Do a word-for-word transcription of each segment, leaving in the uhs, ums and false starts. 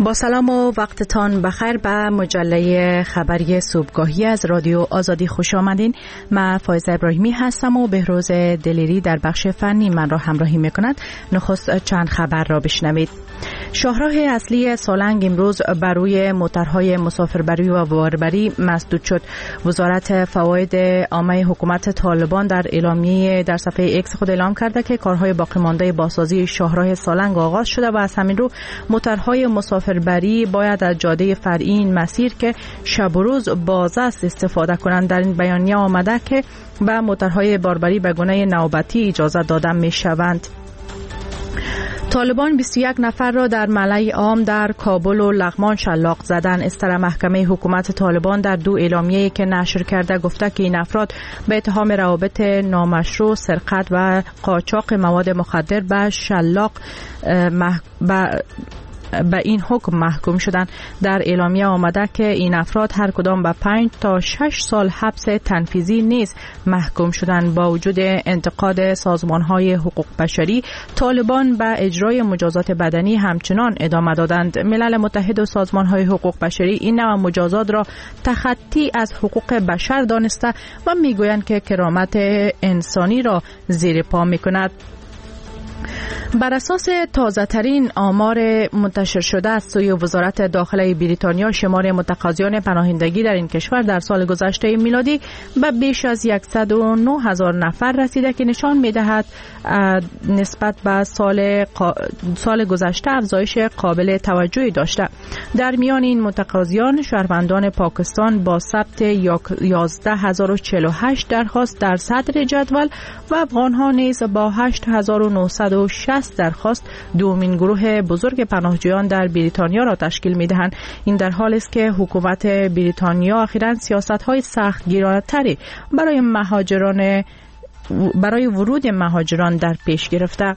با سلام و وقتتان بخیر به مجله خبری صبحگاهی از رادیو آزادی خوش آمدین. من فایزه ابراهیمی هستم و بهروز دلیری در بخش فنی من را همراهی میکند. نخست چند خبر را بشنوید. شاهراه اصلی سالنگ امروز بر روی موترهای مسافربری و باربری مسدود شد. وزارت فواید عامه حکومت طالبان در اعلامیه در صفحه ایکس خود اعلام کرده که کارهای باقی مانده بازسازی شاهراه سالنگ آغاز شده و از همین رو موترهای مسافربری باید از جاده فرعی این مسیر که شب و روز باز است استفاده کنند. در این بیانیه آمده که به موترهای باربری به گونه نوبتی اجازه داده می شوند. طالبان بیست و یک نفر را در ملأ عام در کابل و لغمان شلاق زدن. استر محکمه حکومت طالبان در دو اعلامیه‌ای که نشر کرده گفته که این افراد به اتهام روابط نامشروع، سرقت و قاچاق مواد مخدر به شلاق مح... به به این حکم محکوم شدند. در اعلامیه آمده که این افراد هر کدام به پنج تا شش سال حبس تنفیذی نیز محکوم شدند. با وجود انتقاد سازمان‌های حقوق بشری، طالبان به اجرای مجازات بدنی همچنان ادامه دادند. ملل متحد و سازمان‌های حقوق بشری این نوع مجازات را تخطی از حقوق بشر دانسته و میگویند که کرامت انسانی را زیر پا می‌کند. بر اساس تازه ترین آمار منتشر شده از سوی وزارت داخله بریتانیا، شمار متقاضیان پناهندگی در این کشور در سال گذشته میلادی به بیش از صد و نه هزار نفر رسیده که نشان می‌دهد نسبت به سال سال گذشته افزایش قابل توجهی داشته. در میان این متقاضیان شهروندان پاکستان با ثبت یازده هزار و چهل و هشت درخواست در صدر جدول و افغان‌ها نیز با هشت هزار و نهصد و شصت درخواست دومین گروه بزرگ پناهجویان در بریتانیا را تشکیل می‌دهند. این در حالی است که حکومت بریتانیا اخیراً سیاست‌های سختگیرانه‌تری برای مهاجران برای ورود مهاجران در پیش گرفته.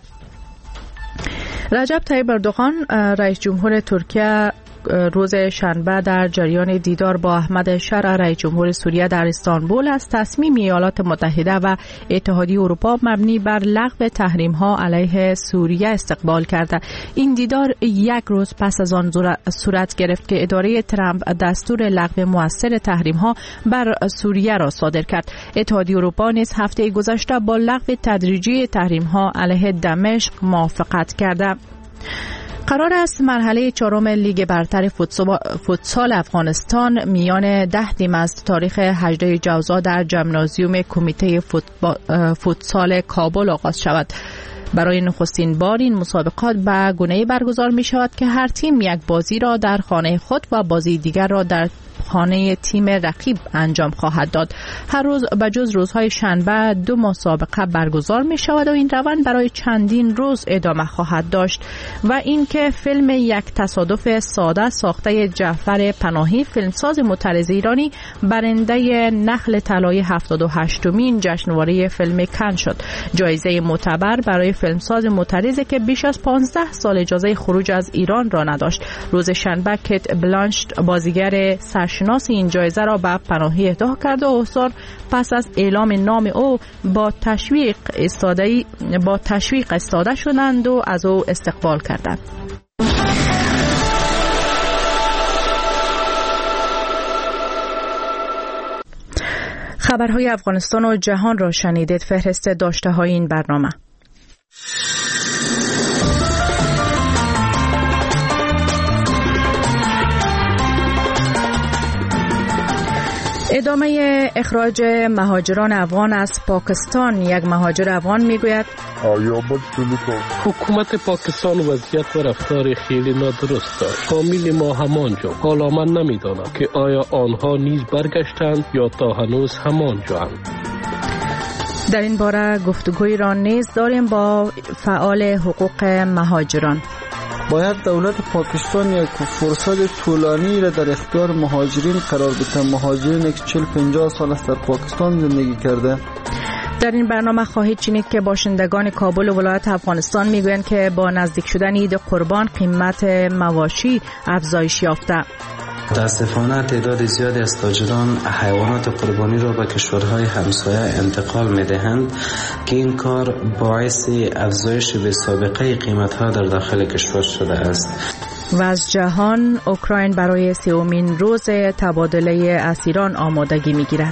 رجب طیب اردوغان رئیس جمهور ترکیه روز شنبه در جریان دیدار با احمد شرع رئیس جمهور سوریه در استانبول از تصمیم ایالات متحده و اتحادیه اروپا مبنی بر لغو تحریم‌ها علیه سوریه استقبال کرده. این دیدار یک روز پس از آن صورت گرفت که اداره ترامپ دستور لغو مؤثر تحریم‌ها بر سوریه را صادر کرد. اتحادیه اروپا نیز هفته گذشته با لغو تدریجی تحریم‌ها علیه دمشق موافقت کرده. قرار است مرحله چهارم لیگ برتر فوتسال افغانستان میان ده تیم از تاریخ هجده جوزا در ژیمنازیوم کمیته فوتسال کابل آغاز شود. برای نخستین بار این مسابقات به گونه‌ای برگزار می شود که هر تیم یک بازی را در خانه خود و بازی دیگر را در خانه تیم رقیب انجام خواهد داد. هر روز به جز روزهای شنبه دو مسابقه برگزار می شود و این روند برای چندین روز ادامه خواهد داشت. و اینکه فیلم یک تصادف ساده ساخته جعفر پناهی، فیلمساز معترض ایرانی، برنده نخل طلای هفتاد و هشتمین جشنواره فیلم کن شد. جایزه معتبر برای فیلمساز معترضی که بیش از پانزده سال اجازه خروج از ایران را نداشت. روز شنبه کیت بلانشت بازیگر سرشناس این جایزه را به پناهی اهدا کرد و حضار پس از اعلام نام او با تشویق استاده با تشویق استاده شدند و از او استقبال کردند. خبرهای افغانستان و جهان را شنیدید. فهرست داشته های این برنامه: ادامه اخراج مهاجران افغان از پاکستان. یک مهاجر افغان میگوید حکومت پاکستان وضعیت و رفتار خیلی نادرست داشت. فامیل ما همانجا. حالا من نمیدانم که آیا آنها نیز برگشتند یا تا هنوز همانجاند. در این باره گفتگوی را نیز داریم با فعال حقوق مهاجران. باید دولت پاکستان یک فرصت طولانی را در اختیار مهاجرین قرار بده. مهاجرین که چهل پنجاه سال است در پاکستان زندگی کرده. در این برنامه خواهید شنید که باشندگان کابل و ولایت افغانستان میگویند که با نزدیک شدن عید قربان قیمت مواشی افزایش یافته. متاسفانه تعداد زیادی از تاجران حیوانات قربانی را به کشورهای همسایه انتقال می‌دهند که این کار باعث افزایش به سابقه قیمت‌ها در داخل کشور شده است. و از جهان، اوکراین برای سومین روز تبادله اسیران آمادگی می‌گیرد.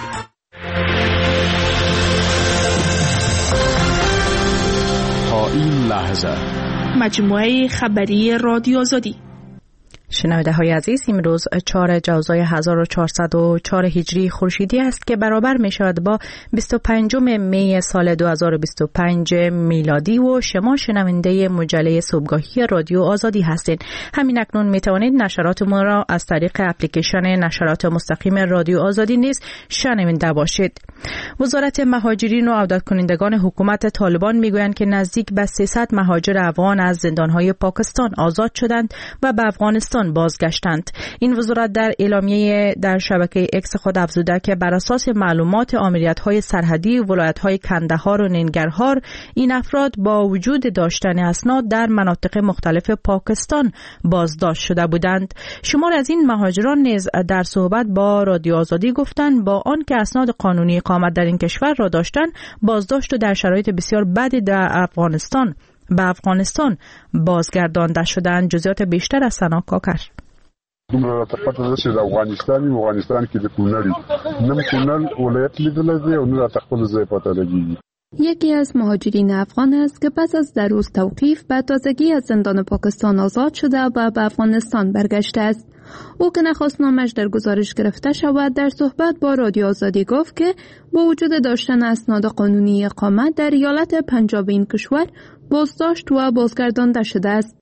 تا این لحظه مجموعه خبری رادیو آزادی. شنونده های عزیز، امروز چهار جوزای هزار و چهارصد و چهار هجری خورشیدی است که برابر می شود با بیست و پنجم می سال دو هزار و بیست و پنج میلادی و شما شنونده مجله صبحگاهی رادیو آزادی هستید. همین اکنون می توانید نشرات ما را از طریق اپلیکیشن نشرات مستقیم رادیو آزادی نیز شنونده باشید. وزارت مهاجرین و عودت کنندگان حکومت طالبان می گویند که نزدیک به سیصد مهاجر افغان از زندانهای پاکستان آزاد شدند و به افغانستان بازگشتند. این وزارت در اعلامیه در شبکه اکس خود افزوده که بر اساس معلومات آمریت‌های سرحدی ولایت‌های کندهار و ننگرهار، این افراد با وجود داشتن اسناد در مناطق مختلف پاکستان بازداشت شده بودند. شمار از این مهاجران نیز در صحبت با رادیو آزادی گفتند با آن که اسناد قانونی اقامت در این کشور را داشتند، بازداشت و در شرایط بسیار بدی در افغانستان به افغانستان بازگردانده شدند. جزئیات بیشتر از سنا کاکر. دومره تپته چې د افغانستان افغانستان کې د کونړ نم کونړ ولایت لیدل دی او نه تخپل ځای پته لګي. یکی از مهاجرین افغان است که پس از در روز توقیف به تازگی از زندان پاکستان آزاد شده و به افغانستان برگشته است. او که نخواست نامش در گزارش گرفته شود، در صحبت با رادیو آزادی گفت که با وجود داشتن اسناد قانونی اقامت در ایالت پنجاب این کشور بازداشت و بازگردانده شده است.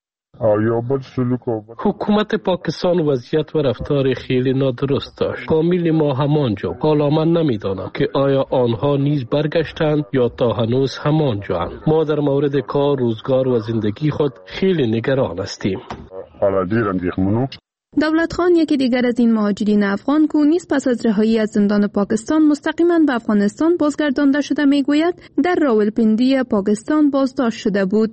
حکومت پاکستان وضعیت و رفتار خیلی نادرست داشت. فامیل ما همانجا. حالا من نمیدانم که آیا آنها نیز برگشتند یا تا هنوز همانجاند. ما در مورد کار، روزگار و زندگی خود خیلی نگران هستیم. دولت خان، یکی دیگر از این مهاجرین افغان که نیز پس از رهایی از زندان پاکستان مستقیما به افغانستان بازگردانده شده، میگوید در راولپندی پاکستان بازداشت شده بود.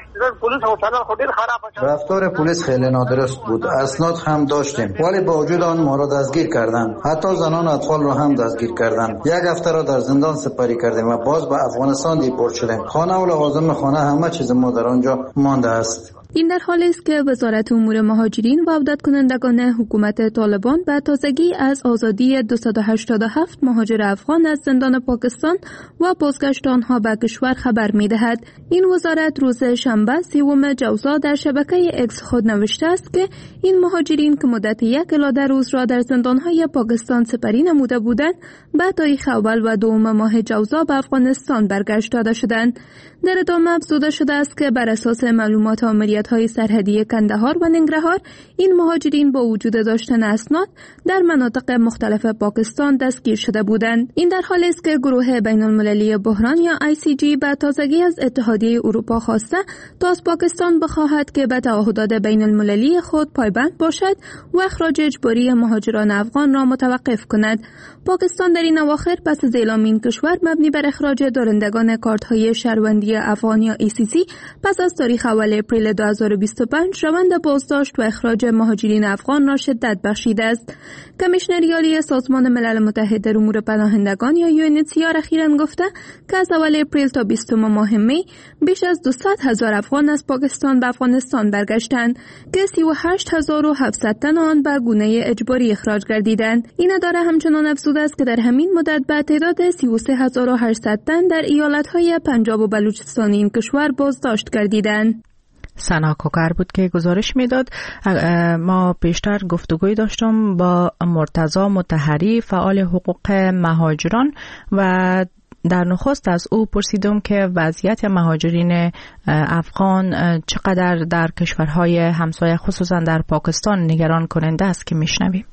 رفتار پلیس خیلی نادرست بود. اسناد هم داشتیم ولی با وجود آن ما را دستگیر کردند. حتی زنان و اطفال را هم دستگیر کردند. یک هفته را در زندان سپری کردیم و باز به افغانستان دیپورت شدیم. خانه و لوازم خانه همه چیز ما در آنجا مانده است. این در حالی است که وزارت امور مهاجرین و عودت کنندگان حکومت طالبان به تازگی از آزادی دویست و هشتاد و هفت مهاجر افغان از زندان پاکستان و بازگشت آنها به کشور خبر می‌دهد. این وزارت روز شنبه سوم جوزا در شبکه اکس خود نوشته است که این مهاجرین که مدت یک الی دو روز را در زندان‌های پاکستان سپری نموده بودند، به تاریخ اول و دوم ماه جوزا به افغانستان برگشت داده شدند. در ادامه افزوده شده است که بر اساس معلومات آمریت‌های سرحدی کندهار و ننگرهار، این مهاجرین با وجود داشتن اسناد در مناطق مختلف پاکستان دستگیر شده بودند. این در حالی است که گروه بین‌المللی بحران یا آی سی جی به تازگی از اتحادیه اروپا خواسته تا از پاکستان بخواهد که به تعهدات بین‌المللی خود پایبند باشد و اخراج اجباری مهاجران افغان را متوقف کند. پاکستان در این اواخر پس از اعلام این کشور مبنی بر اخراج دارندگان کارت‌های شهروندی افغان یا ای سی سی پس از تاریخ اول اپریل دو هزار و بیست و پنج روند بازداشت و اخراج مهاجرین افغان را شدت بخشیده است. کمیشنر عالی سازمان ملل متحد در امور پناهندگان یا یو ان اچ سی آر اخیراً گفته که از اول اپریل تا بیستم ماه می بیش از دویست هزار افغان از پاکستان به افغانستان برگشتند که سی و هشت هزار و هفتصد تن آن به گونه اجباری اخراج گردیدند. این اداره همچنان افزوده است که در همین مدت به تعداد سی و سه هزار و هشتصد تن در ایالت‌های پنجاب و بلوچستان این کشور بازداشت گردیدند. سنا کوکر بود که گزارش میداد. ما بیشتر گفتگوی داشتم با مرتضی مطهری، فعال حقوق مهاجران، و در نخست از او پرسیدم که وضعیت مهاجرین افغان چقدر در کشورهای همسایه خصوصا در پاکستان نگران کننده است که میشنویم.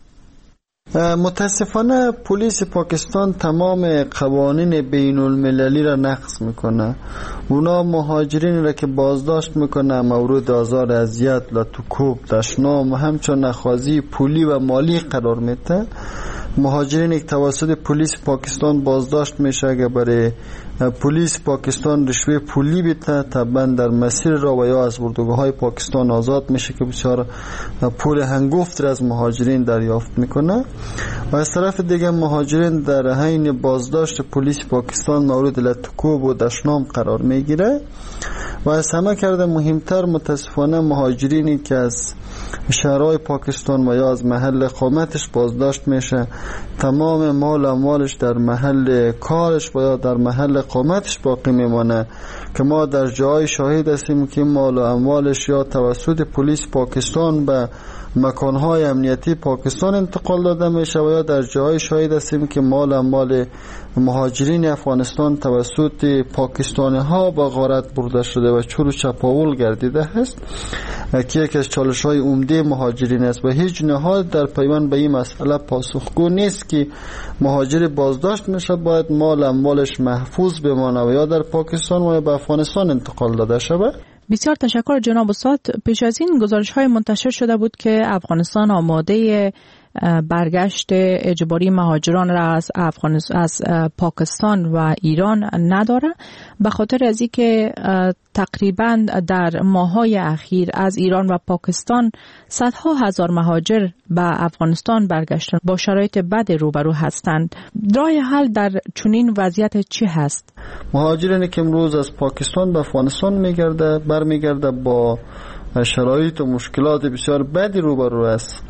متاسفانه پلیس پاکستان تمام قوانین بین المللی را نقض میکنه. اونا مهاجرین را که بازداشت میکنه مورد آزار، اذیت، لطوکوب، دشنام و همچنین نخوازی پولی و مالی قرار میده مهاجرین که توسط پلیس پاکستان بازداشت میشه اگر برای پلیس پاکستان رشوه پولی بده طبعا در مسیر را و یا از اردوگاه‌های پاکستان آزاد میشه که بسیار پول هنگفت را از مهاجرین دریافت میکنه. و از طرف دیگه مهاجرین در حین بازداشت پلیس پاکستان مورد لطکوب و دشنام قرار میگیره. و از همه کرده مهمتر متاسفانه مهاجرینی که از شهرهای پاکستان و یا از محل اقامتش بازداشت میشه تمام مال و اموالش در محل کارش و یا در محل اقامتش باقی میمانه که ما در جای شاهد هستیم که مال و اموالش یا توسط پلیس پاکستان به مکانهای امنیتی پاکستان انتقال داده میشه و یا در جای شاهد هستیم که مال و اموال مهاجرین افغانستان توسط پاکستانی ها با غارت برده شده و چور و چپاول گردیده است که یکی از چالش های عمده مهاجرین است و هیچ نهاد در پیوند به این مسئله پاسخگو نیست که مهاجر بازداشت میشه باید مال و اموالش محفوظ بمانه و یا در پاکستان و یا به افغانستان انتقال داده شود. بسیار تشکر جناب استاد. پیش از این گزارش های منتشر شده بود که افغانستان آماده برگشت اجباری مهاجران را از افغانستان از پاکستان و ایران نداره به خاطر از اینکه تقریبا در ماه‌های اخیر از ایران و پاکستان صدها هزار مهاجر به افغانستان برگشتن با شرایط بد روبرو هستند. راه حل در چنین وضعیت چی هست؟ مهاجرانی که امروز از پاکستان به افغانستان میگرده برمیگرده با شرایط و مشکلات بسیار بدی روبرو است.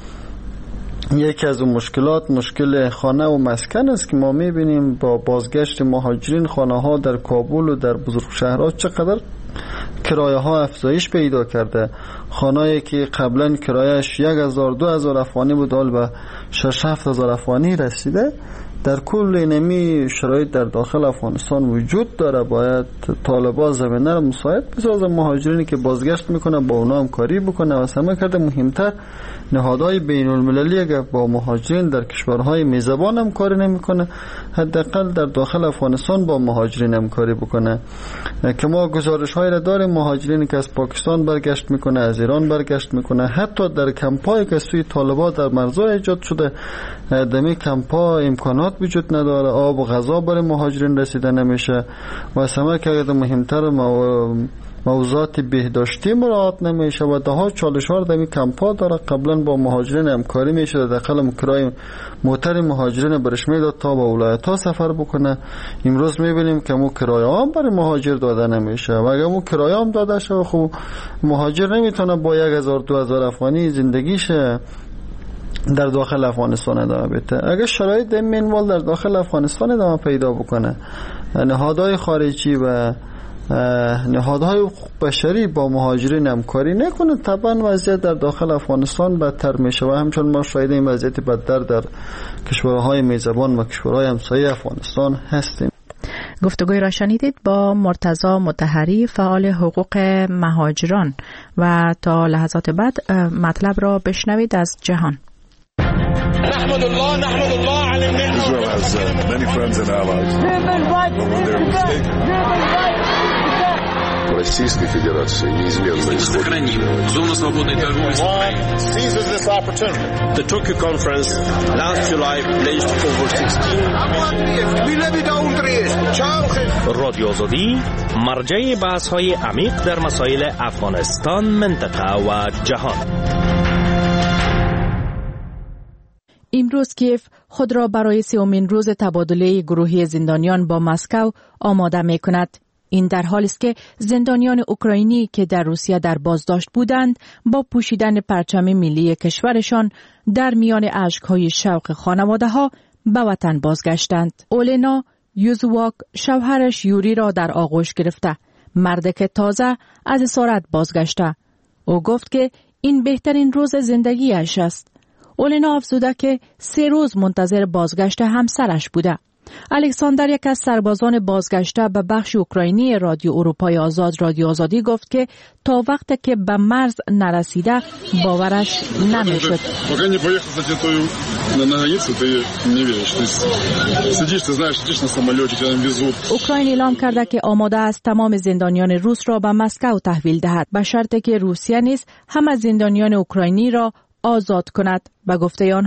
یکی از اون مشکلات مشکل خانه و مسکن است که ما میبینیم با بازگشت مهاجرین خانه ها در کابل و در بزرگ شهرها چقدر کرایه ها افزایش پیدا کرده. خانه‌ای که قبلا کرایهش یک هزار دو هزار افغانی بود حال به شش هفت هزار افغانی رسیده. در کل نمی شرایط در داخل افغانستان وجود داره. باید طالبان زمینه را مساعد بسازه مهاجرینی که بازگشت میکنه با اونا هم کاری بکنه و همه کرده مهمتر نهادهای بین المللی اگر با مهاجرین در کشورهای میزبان هم کاری نمیکنه حداقل در داخل افغانستان با مهاجرین هم کاری بکنه که ما گزارش های را داریم مهاجرینی که از پاکستان برگشت میکنه از ایران برگشت میکنه حتی در کمپایی که سوی طالبان در مرزها ایجاد شده دمی کمپا امکانات وجود نداره آب و غذا برای مهاجرین رسیده نمیشه و همه که مهمتر موضوعات بهداشتی مراعات نمیشه و ده ها چالش ها در این کمپا داره. قبلا با مهاجرین همکاری میشه داخل کرای موتر مهاجرین برش میداد تا با ولایت ها سفر بکنه. امروز میبینیم که مو کرایه ها برای مهاجر داده نمیشه و اگر مو کرایه هم داده شه خب مهاجر نمیتونه با یک هزار دو هزار افغانی زندگیشه در داخل افغانستان ادامه بده. اگر شرایط منوال در داخل افغانستان ادامه پیدا بکنه نهادهای خارجی و نهادهای حقوق بشری با مهاجرین همکاری نکنه طبعا وضعیت در داخل افغانستان بدتر میشه و همچنان ما شاهد این وضعیت بدتر در کشورهای میزبان و کشورهای همسایه افغانستان هستیم. گفتگوی را شنیدید با مرتضی مطهری فعال حقوق مهاجران و تا لحظات بعد مطلب را بشنوید از جهان. نحمد الله نحمد الله على النعمة. Israel has uh, many friends and allies. Российской Федерации неизменно сохраним зону свободной торговли. Seizes this opportunity. The Tokyo conference last July pledged over sixteen رادیو آزادی مرجع بحث‌های عمیق در مسائل افغانستان، منطقه و جهان. امروز کیف خود را برای سومین روز تبادله گروهی زندانیان با مسکو آماده می کند. این در حالی است که زندانیان اوکراینی که در روسیه در بازداشت بودند با پوشیدن پرچم ملی کشورشان در میان اشک‌های شوق خانواده‌ها به وطن بازگشتند. اولنا یوزواک شوهرش یوری را در آغوش گرفته، مرد که تازه از اسارت بازگشته. او گفت که این بهترین روز زندگیش است. اولنا افزوده که سه روز منتظر بازگشت همسرش بوده. الکساندر یک از سربازان بازگشته به بخش اوکراینی رادیو اروپای آزاد رادیو آزادی گفت که تا وقتی که به مرز نرسیده باورش نمیشد. اوکراین اعلام کرده که آماده است تمام زندانیان روس را به مسکو تحویل دهد به شرطی که روسیه نیز همه زندانیان اوکراینی را آزاد کند. به گفته آنها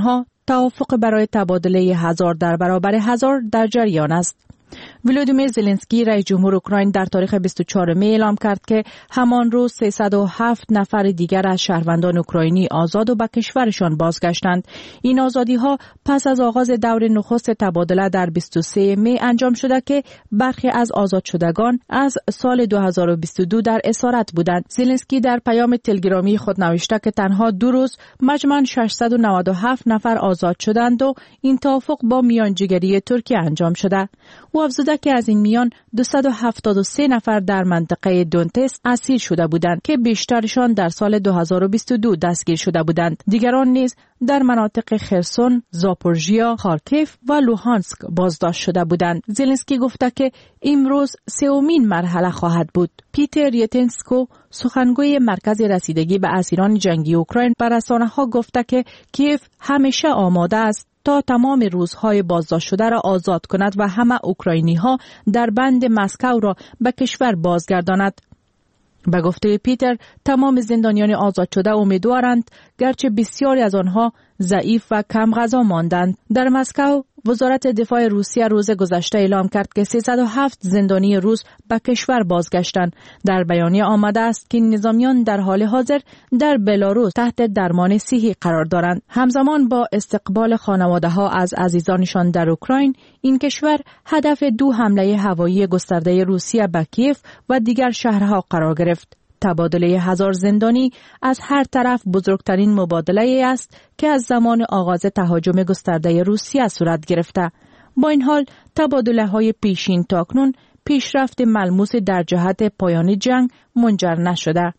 توافق برای تبادله هزار در برابر هزار در جریان است. ولودیمیر زلنسکی رئیس جمهور اوکراین در تاریخ بیست و چهارم می اعلام کرد که همان روز سیصد و هفت نفر دیگر از شهروندان اوکراینی آزاد و به کشورشان بازگشتند. این آزادی ها پس از آغاز دور نخست تبادله در بیست و سه می انجام شده که برخی از آزاد شدگان از سال دو هزار و بیست و دو در اسارت بودند. زلنسکی در پیام تلگرامی خود نوشته که تنها دو روز مجموعاً ششصد و نود و هفت نفر آزاد شدند و این توافق با میانجیگری ترکیه انجام شده. او افزوده که از این میان دویست و هفتاد و سه نفر در منطقه دونتس اسیر شده بودند که بیشترشان در سال دو هزار و بیست و دو دستگیر شده بودند. دیگران نیز در مناطق خرسون، زاپورژیا، خارکیف و لوهانسک بازداشت شده بودند. زلنسکی گفته که امروز سومین مرحله خواهد بود. پیتر یتنسکو سخنگوی مرکز رسیدگی به اسیران جنگی اوکراین به رسانه‌ها گفته که کیف همیشه آماده است تا تمام روزهای بازداشت شده را آزاد کند و همه اوکراینی ها در بند مسکو را به کشور بازگرداند. به گفته پیتر تمام زندانیان آزاد شده امیدوارند گرچه بسیاری از آنها ضعیف و کم غذا ماندند. در مسکو وزارت دفاع روسیه روز گذشته اعلام کرد که سیصد و هفت زندانی روس به کشور بازگشتند. در بیانیه آمده است که نظامیان در حال حاضر در بلاروس تحت درمان صحی قرار دارند. همزمان با استقبال خانواده ها از عزیزانشان در اوکراین، این کشور هدف دو حمله هوایی گسترده روسیه به کیف و دیگر شهرها قرار گرفت. تبادله هزار زندانی از هر طرف بزرگترین مبادله است که از زمان آغاز تهاجم گسترده روسیه صورت گرفته. با این حال تبادله های پیشین تاکنون پیشرفت ملموس در جهت پایان جنگ منجر نشده.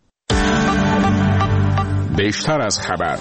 بیشتر از خبر.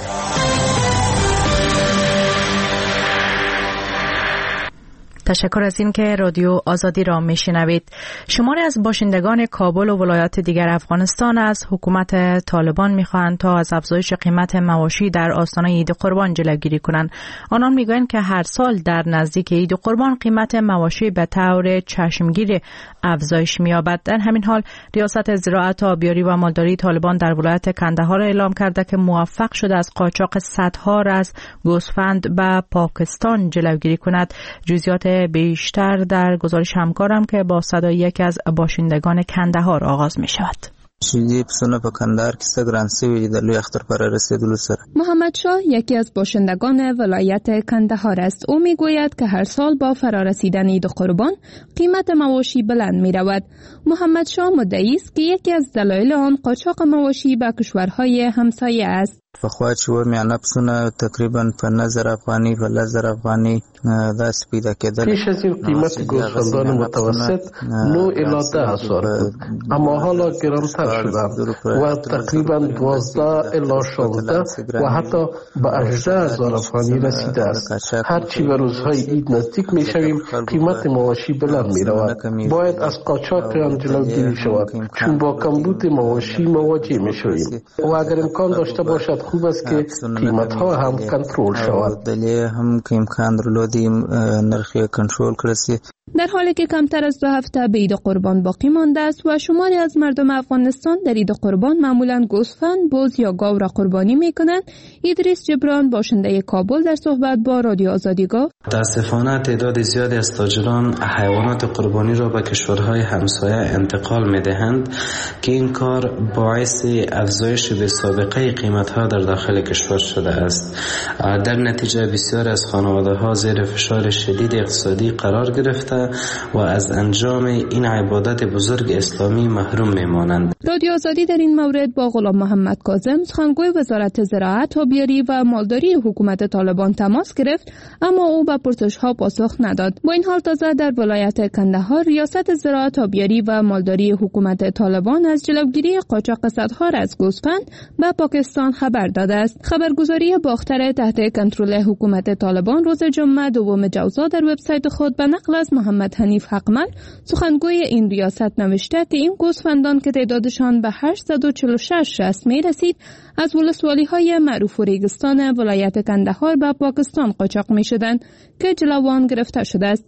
تشکر از این که رادیو آزادی را میشنوید. شماری از باشندگان کابل و ولایات دیگر افغانستان از حکومت طالبان میخواهند تا از افزایش قیمت مواشی در آستانه عید قربان جلوگیری کنند. آنان میگویند که هر سال در نزدیک عید قربان قیمت مواشی به طور چشمگیر افزایش می‌یابد. در همین حال ریاست زراعت، آبیاری و مالداری طالبان در ولایت کندهار اعلام کرده که موفق شده از قاچاق صدها از گوسفند به پاکستان جلوگیری کند. جزئیات بیشتر در گزارش همکارم که با صدای یکی از باشندگان کندهار آغاز می شود. چیزی پسونه په کندهار کې څه ګران سوي د لوی اختر پر رسیدلو سره. محمد شاه یکی از باشندگان ولایت کندهار است. او میگوید که هر سال با فرارسیدن عید قربان قیمت مواشی بلند می رود. محمد شاه مدعی است که یکی از دلایل آن قاچاق مواشی به کشورهای همسایه است. فخوا چې و میانه پسونه تقریبا په نظر افغانی و لزر افغانی دست پیدا کېدل. پیش از این قیمت گوسفندان متوسط نه الی ده هزار بود، اما حالا گرانتر شدند و تقریبا دوازده الی شانزده و حتی به هجده هزار افغانی رسیده است. هرچی به روزهای عید نزدیک می شویم قیمت مواشی بلند می رود. باید از قاچاق آن جلوگیری شود چون با کمبود مواشی مواجه می شویم و اگر امکان داشته باشد خوب است که قیمت ها هم کنترل شود. دلیه هم که امکان درلودی نرخی کنترل کرسی. در حالی که کمتر از دو هفته به عید قربان باقی مانده است و شماری از مردم افغانستان در عید قربان معمولا گوسفند، بز یا گاو را قربانی میکنند، ادریس جبران باشنده کابل در صحبت با رادیو آزادی گفت: متاسفانه تعداد زیادی از تاجران حیوانات قربانی را به کشورهای همسایه انتقال میدهند که این کار باعث افزایش به سابقه قیمت‌ها در داخل کشور شده است. در نتیجه بسیاری از خانواده‌ها زیر فشار شدید اقتصادی قرار گرفته و از انجام این عبادت بزرگ اسلامی محروم میمانند. رادیو آزادی در این مورد با غلام محمد کاظم، سخنگوی وزارت زراعت، آبیاری و مالداری حکومت طالبان تماس گرفت، اما او به پرسش‌ها پاسخ نداد. با این حال تازه در ولایت کندهار ریاست زراعت، آبیاری و مالداری حکومت طالبان از جلوگیری قاچاق صدها از گوسفند به پاکستان خبر داده است. خبرگزاری باختر تحت کنترل حکومت طالبان روز جمعه دوم جوزا در وبسایت خود به نقل از محمد حنیف حقمل، سخنگوی این ریاست، نوشته که این گوسفندان که تعدادشان به هشتصد و چهل و شش شصت می رسید از ولسوالی‌های معروف و ریگستان ولایت کندهار به پاکستان قاچاق می شدند که جلوان گرفته شده است.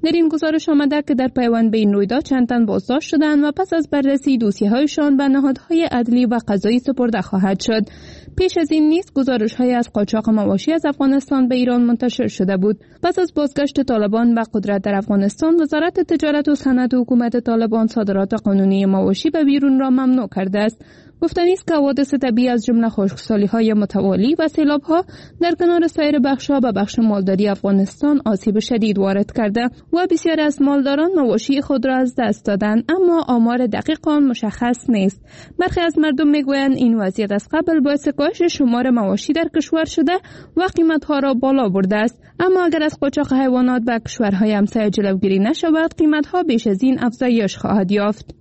در این گزارش آمده که در پیوند به این رویداد چند تن بازداشت شدند و پس از بررسی دوسیه‌هایشان به نهادهای عدلی و قضایی سپرده خواهد شد. پیش از این نیز گزارش‌هایی از قاچاق مواشی از افغانستان به ایران منتشر شده بود. پس از بازگشت طالبان به قدرت در افغانستان، وزارت تجارت و صنعت حکومت طالبان صادرات قانونی مواشی به بیرون را ممنوع کرده است. گفتنی است که حوادث طبیعی از جمله خشکسالی‌های متوالی و سیلاب‌ها در کنار سایر بخش‌ها به بخش مالداری افغانستان آسیب شدید وارد کرده و بسیاری از مالداران مواشی خود را از دست دادند، اما آمار دقیق آن مشخص نیست. برخی از مردم می‌گویند این وضعیت از قبل باعث کاهش شمار مواشی در کشور شده و قیمت‌ها را بالا برده است، اما اگر از قاچاق حیوانات به کشورهای همسایه جلوگیری نشود، قیمت‌ها بیش از این افزایش خواهد یافت.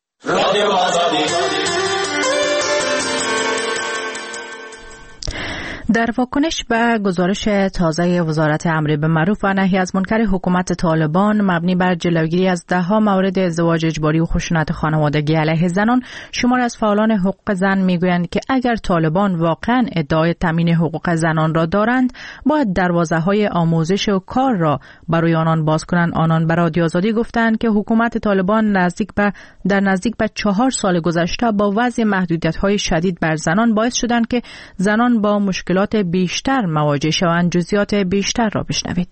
در واکنش به گزارش تازه وزارت امر بالمعروف و نهی از منکر حکومت طالبان مبنی بر جلوگیری از ده‌ها مورد ازدواج اجباری و خشونت خانوادگی علیه زنان، شمار از فعالان حقوق زن میگویند که اگر طالبان واقعا ادعای تامین حقوق زنان را دارند، باید دروازه‌های آموزش و کار را برای آنان باز کنند. آنان به رادیو آزادی گفتند که حکومت طالبان نزدیک به در نزدیک به چهار سال گذشته با وضع محدودیت‌های شدید بر زنان باعث شدند که زنان با مشکلات بیشتر مواجه شوند. جزئیات بیشتر را بشنوید.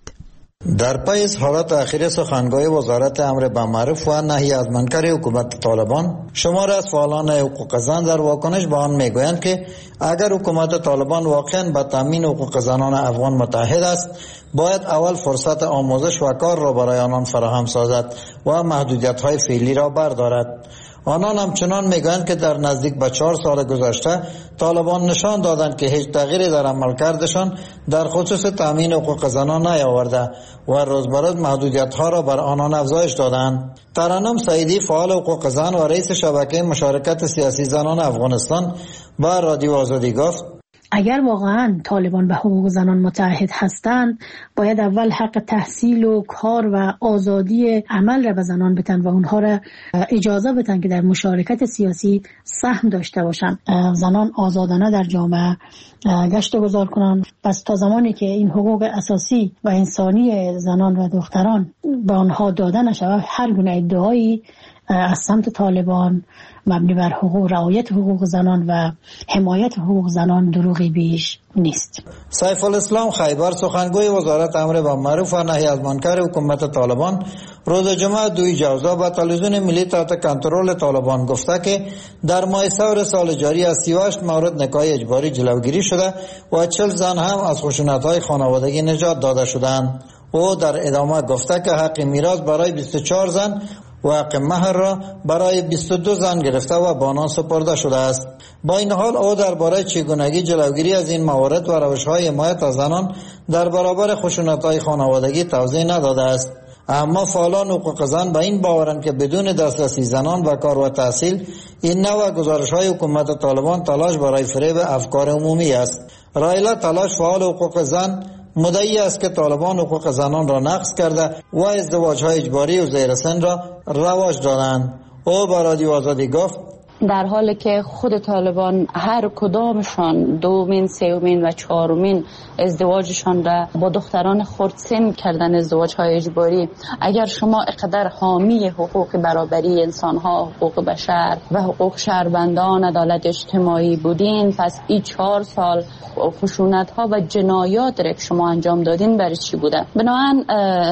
در پی از حالات اخیر سخنگوی وزارت امر بالمعروف و نهی از منکر حکومت طالبان، شمار از فعالان حقوق زن در واکنش به آن میگویند که اگر حکومت طالبان واقعا به تامین حقوق زنان افغان متحد است، باید اول فرصت آموزش و کار را برای آنان فراهم سازد و محدودیت‌های فعلی را بردارد. آنان همچنان میگویند که در نزدیک به چهار سال گذشته طالبان نشان دادند که هیچ تغییری در عملکردشان در خصوص تامین حقوق زنان نیاورده و روز به روز محدودیت‌ها را بر آنان افزایش دادند. ترنم سعیدی، فعال حقوق زن و رئیس شبکه مشارکت سیاسی زنان افغانستان، با رادیو آزادی گفت: اگر واقعا طالبان به حقوق زنان متعهد هستند، باید اول حق تحصیل و کار و آزادی عمل را به زنان بدن و اونها را اجازه بدن که در مشارکت سیاسی سهم داشته باشند. زنان آزادانه در جامعه گشت و گذار کنند. پس تا زمانی که این حقوق اساسی و انسانی زنان و دختران به آنها داده نشود، هر گونه ادعایی از سمت طالبان مبنی بر حقوق رعایت حقوق زنان و حمایت حقوق زنان دروغی بیش نیست. سیف الاسلام خیبر، سخنگوی وزارت امر بالمعروف و نهی از منکر حکومت طالبان، روز جمعه دوی جوزا به تلویزیون ملی تحت کنترل طالبان گفته که در ماه سور سال جاری از سی و هشت مورد نکاح اجباری جلوگیری شده و چهل زن هم از خشونت‌های خانوادگی نجات داده شدند. او در ادامه گفته که حق میراث برای بیست و چهار زن و حق مهر را برای بیست و دو زن گرفته و به آنان سپرده شده است. با این حال او درباره چگونگی جلوگیری از این موارد و روش‌های حمایت از زنان در برابر خشونت‌های خانوادگی توضیح نداده است. اما فعالان حقوق زن به این باورند که بدون دسترسی زنان و کار و تحصیل، این نوع گزارش‌های حکومت طالبان تلاش برای فریب افکار عمومی است. رایلا تلاش، فعال حقوق زن، مدعی است که طالبان حقوق زنان را نقض کرده و ازدواج‌های اجباری و زیر سن را رواج دادند. او با رادیو آزادی گفت: در حالی که خود طالبان هر کدامشان دومین، سومین و چهارمین ازدواجشان را با دختران خردسن کردن، ازدواج‌های اجباری، اگر شما اقدر حامی حقوق برابری انسان‌ها، حقوق بشر و حقوق شهروندان، عدالت اجتماعی بودین، پس این چهار سال خشونت‌ها و جنایات را که شما انجام دادین برای چی بوده؟ بنابراین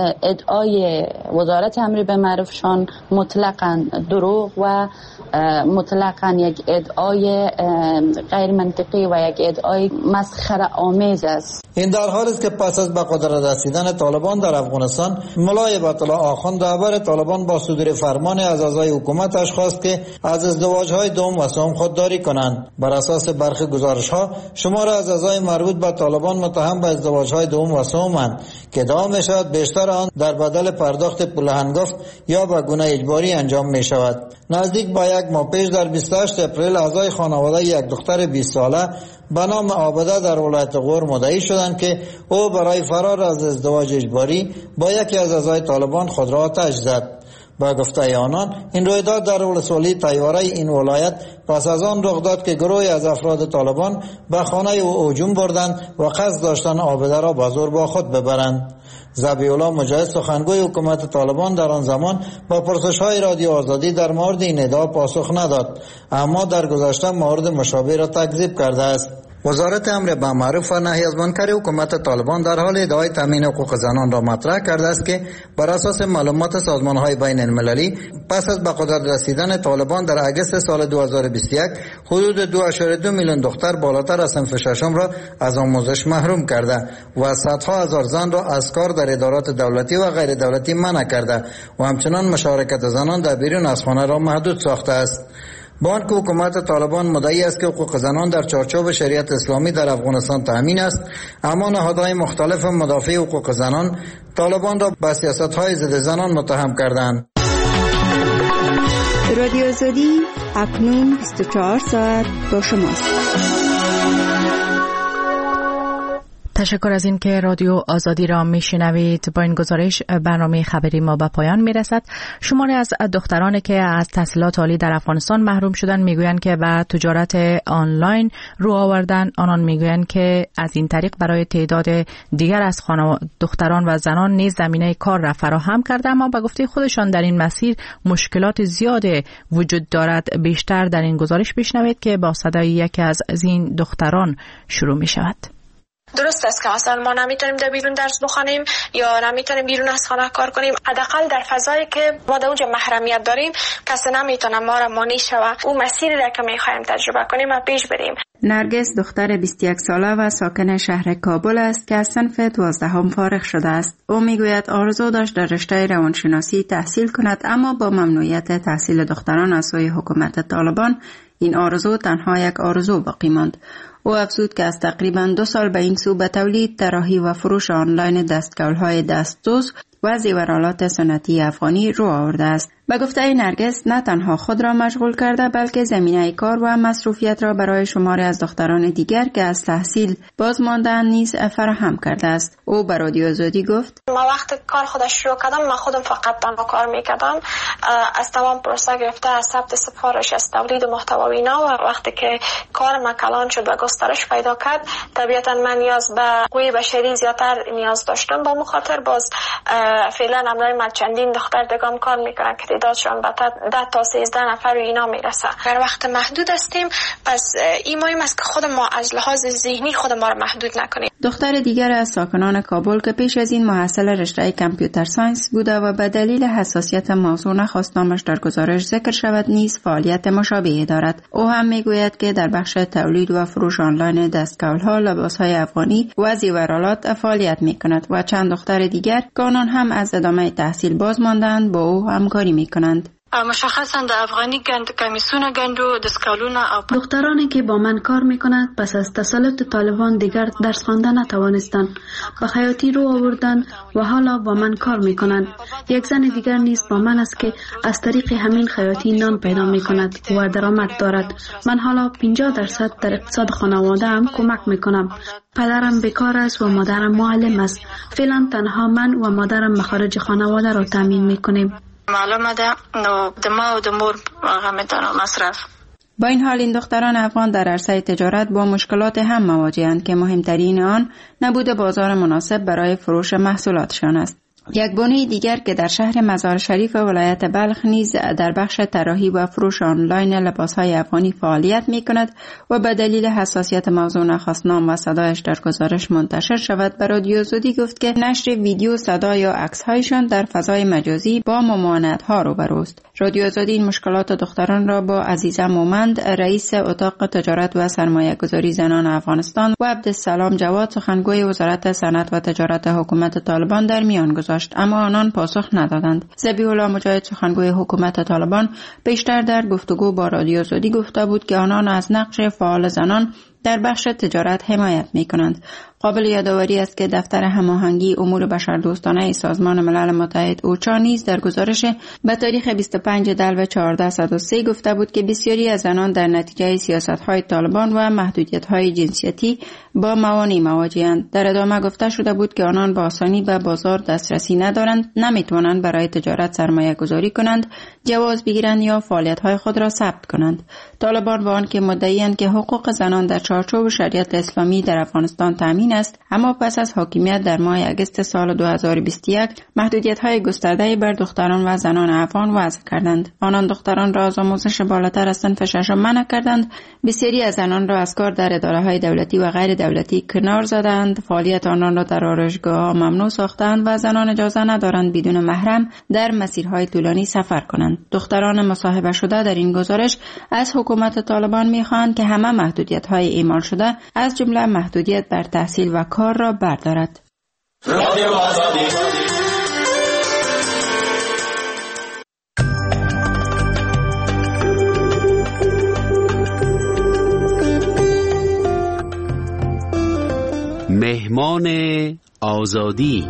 ادعای وزارت امر بالمعروفشان مطلقاً دروغ و مطلقاً یک ادعای غیر منطقی و یک ادعای مسخره آمیز است. این در حالی است که پس از به قدرت رسیدن طالبان در افغانستان، مولای بیت الله آخوند رهبر طالبان با صدور فرمان از اعضای حکومتش خواست که از ازدواج‌های دوم و سوم خودداری کنند. بر اساس برخی گزارش‌ها، شمار از اعضای مربوط به طالبان متهم به ازدواج‌های دوم و سومند که ادعا می‌شود بیشتر آن در بدل پرداخت پول هنگفت یا به گونه اجباری انجام می‌شود. نزدیک به یک ماه پیش در بیست و هشت اپریل اعضای خانواده یک دختر بیست ساله به نام عابده در ولایت غور مدعی شدند که او برای فرار از ازدواج اجباری با یکی از اعضای طالبان خود را آتش زد. با گفته آنان این رویداد در ولسوالی تیوره این ولایت پس از آن رخ داد که گروهی از افراد طالبان به خانه او هجوم بردند و قصد داشتند عابده را با زور با خود ببرند. ذبیح الله مجاهد سخنگوی حکومت طالبان در آن زمان با پرسش‌های رادیو آزادی در مورد این ادعا پاسخ نداد، اما در گذشته مورد مشابه را تکذیب کرده است. وزارت امر بالمعروف و نهی از منکر حکومت طالبان در حال ادعای تامین حقوق زنان را مطرح کرده است که بر اساس معلومات سازمان‌های بین المللی پس از به قدرت رسیدن طالبان در اگست سال دو هزار و بیست و یک حدود دو ممیز دو میلیون دختر بالاتر از صنف ششم را از آموزش محروم کرده و صدها هزار زن را از کار در ادارات دولتی و غیر دولتی منع کرده و همچنان مشارکت زنان در بیرون از خانه را محدود ساخته است. با آنکه حکومت طالبان مدعی است که حقوق زنان در چارچوب شریعت اسلامی در افغانستان تأمین است، اما نهادهای مختلف مدافع حقوق زنان طالبان را به سیاست‌های ضد زنان متهم کردند. رادیو آزادی اکنون بیست و چهار ساعت با شماست. تشکر از این که رادیو آزادی را میشنوید. با این گزارش برنامه خبری ما به پایان میرسد. شماری از دخترانی که از تحصیلات عالی در افغانستان محروم شدند میگویند که به تجارت آنلاین رو آوردن. آنان میگویند که از این طریق برای تعداد دیگر از دختران و زنان نیز زمینه کار را فراهم کرده، اما به گفته خودشان در این مسیر مشکلات زیاد وجود دارد. بیشتر در این گزارش بشنوید که با صدای یکی از این دختران شروع می شود. درست است که مثلا ما نمیتونیم در بیرون درس بخونیم یا نمیتونیم بیرون از خانه کار کنیم. حداقل در فضایی که ما در اونجا محرمیت داریم کسی نمیتونه ما را مانع شوه او مسیری را که میخوایم تجربه کنیم و پیش بریم. نرگس دختر بیست و یک ساله و ساکن شهر کابل است که از صنف دوازدهم فارغ شده است. او میگوید آرزو داشت در رشته روانشناسی تحصیل کند، اما با ممنوعیت تحصیل دختران از سوی حکومت طالبان این آرزو تنها یک آرزو باقی ماند. او افزود که از تقریباً دو سال به این سو به تولید، طراحی و فروش آنلاین دستکول‌های دستدوز و زیورآلات سنتی افغانی رو آورده است. به گفته نرگس نه تنها خود را مشغول کرده بلکه زمینه کار و مصروفیت را برای شماری از دختران دیگر که از تحصیل باز ماندن نیز فراهم کرده است. او به رادیو آزادی گفت: ما وقتی کار خودش شروع کردم من خودم فقط تنها کار میکردم، از تمام پروسه گرفته از ثبت سفارش، از تولید محتوا و اینا. و وقتی که کار من کلان شد و گسترش پیدا کرد طبیعتا من نیاز به قوی بشری زیادتر نیاز داشتم. با مخاطر باز فعلا امروز من چندین دختر دگام کار میکنن که تعدادشان به ده تا سیزده نفر و اینا میرسه. در وقت محدود هستیم، پس این مهم است که خود ما از لحاظ ذهنی خود ما رو محدود نکنیم. دختر دیگر از ساکنان کابل که پیش از این محصل رشته کامپیوتر ساینس بوده و به دلیل حساسیت موضوع نخواست نامش در گزارش ذکر شود نیز فعالیت مشابهی دارد. او هم میگوید که در بخش تولید و فروش آنلاین دستکول‌ها، لباس‌های افغانی و زیورآلات فعالیت میکند و چند دختر دیگر که آنان هم از ادامه تحصیل باز ماندند با او همکاری میکنند. مشخصا در افغانی گند کمیسون گند و دستکولونه او دخترانی که با من کار میکنند پس از تسلط طالبان دیگر درس خواندن نتوانستند، به خیاطی رو آوردن و حالا با من کار میکنند. یک زن دیگر نیز با من است که از طریق همین خیاطی نان پیدا میکند و درآمد دارد. من حالا پنجاه درصد در اقتصاد خانواده هم کمک میکنم. پدرم بیکار است و مادرم معلم است. فعلا تنها من و مادرم مخارج خانواده را تامین میکنیم. معلومه ده نو دما و دمور غمیدن مصرف. با این حال این دختران افغان در عرصه تجارت با مشکلات هم مواجهند که مهمترین آن نبود بازار مناسب برای فروش محصولاتشان است. یک بانوی دیگر که در شهر مزار شریف ولایت بلخ نیز در بخش طراحی و فروش آنلاین لباسهای افغانی فعالیت می‌کند و به دلیل حساسیت موضوع نخواست نام و صدایش در گزارش منتشر شود، به رادیو آزادی گفت که نشر ویدیو، صدا یا عکس‌هایشان در فضای مجازی با ممانعت‌ها روبروست. رادیو آزادی این مشکلات دختران را با عزیزه مومند، رئیس اتاق تجارت و سرمایه‌گذاری زنان افغانستان و عبدالسلام جواد، سخنگوی وزارت صنعت و تجارت حکومت طالبان در میان گذاشت، اما آنان پاسخ ندادند. ذبیح الله مجاهد، سخنگوی حکومت طالبان، بیشتر در گفتگو با رادیو آزادی گفته بود که آنان از نقش فعال زنان در بخش تجارت حمایت می کنند. قابل یادآوری است که دفتر هماهنگی امور بشردوستانه سازمان ملل متحد اوچا نیز در گزارش به تاریخ بیست و پنج دلو چهارده صد و سه گفته بود که بسیاری از زنان در نتیجه سیاست‌های طالبان و محدودیت‌های جنسیتی با موانع مواجه‌اند. در ادامه گفته شده بود که آنان با آسانی به بازار دسترسی ندارند، نمی‌توانند برای تجارت سرمایه گذاری کنند، جواز بگیرند یا فعالیت‌های خود را ثبت کنند. طالبان با آنکه مدعی‌اند که حقوق زنان در چارچوب شریعت اسلامی در افغانستان تامین است، اما پس از حاکمیت در ماه اگست سال دو هزار و بیست و یک محدودیت‌های گسترده بر دختران و زنان افغان وضع کردند. آنان دختران را از آموزش بالاتر از صنف ششم منع کردند. بسیاری از زنان را از کار در اداره‌های دولتی و غیر دولتی کنار زدند. فعالیت آنان را در آرایشگاه‌ها ممنوع ساختند و زنان اجازه ندارند بدون محرم در مسیرهای طولانی سفر کنند. دختران مصاحبه شده در این گزارش از حکومت طالبان می‌خواهند که همه محدودیت‌های اعمال شده از جمله محدودیت بر تحصیل و کار را بردارد. مهمان آزادی.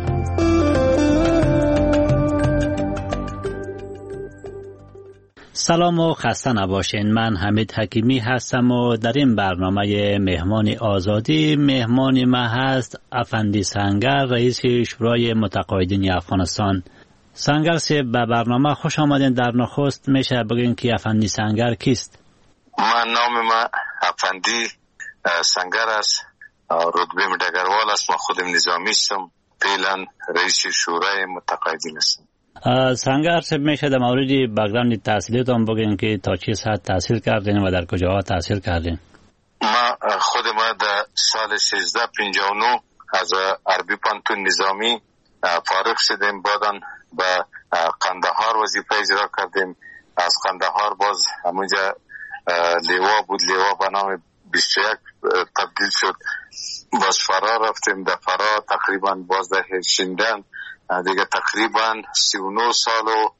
سلام و خسته نباشین. من حمید حکیمی هستم و در این برنامه مهمان آزادی مهمان ما هست افندی سنگر، رئیس شورای متقاعدین افغانستان. سنگر سی به برنامه خوش آمدین. در نخست میشه بگین که افندی سنگر کیست؟ من نام ما افندی سنگر است، رتبه ډګروال است. ما خودم نظامی هستم، فعلا رئیس شورای متقاعدین هستم. سنگر صاحب میشه در مورد بک‌گراند تحصیلیتون بگین که تا چه ساعت تحصیل کردین و در کجاها تحصیل کردین؟ ما خود ما در سال سیزده پنجاه و نه از عربی پانتون نظامی فارغ شدیم. بعداً به قندهار وظیفه اجرا کردیم. از قندهار باز همونجا لیوا بود، لیوا به نام بیست و یک تبدیل شد. باز فرار رفتیم، در فرار تقریبا باز در هرشیندن دیگه تقریبا سی و نه سال و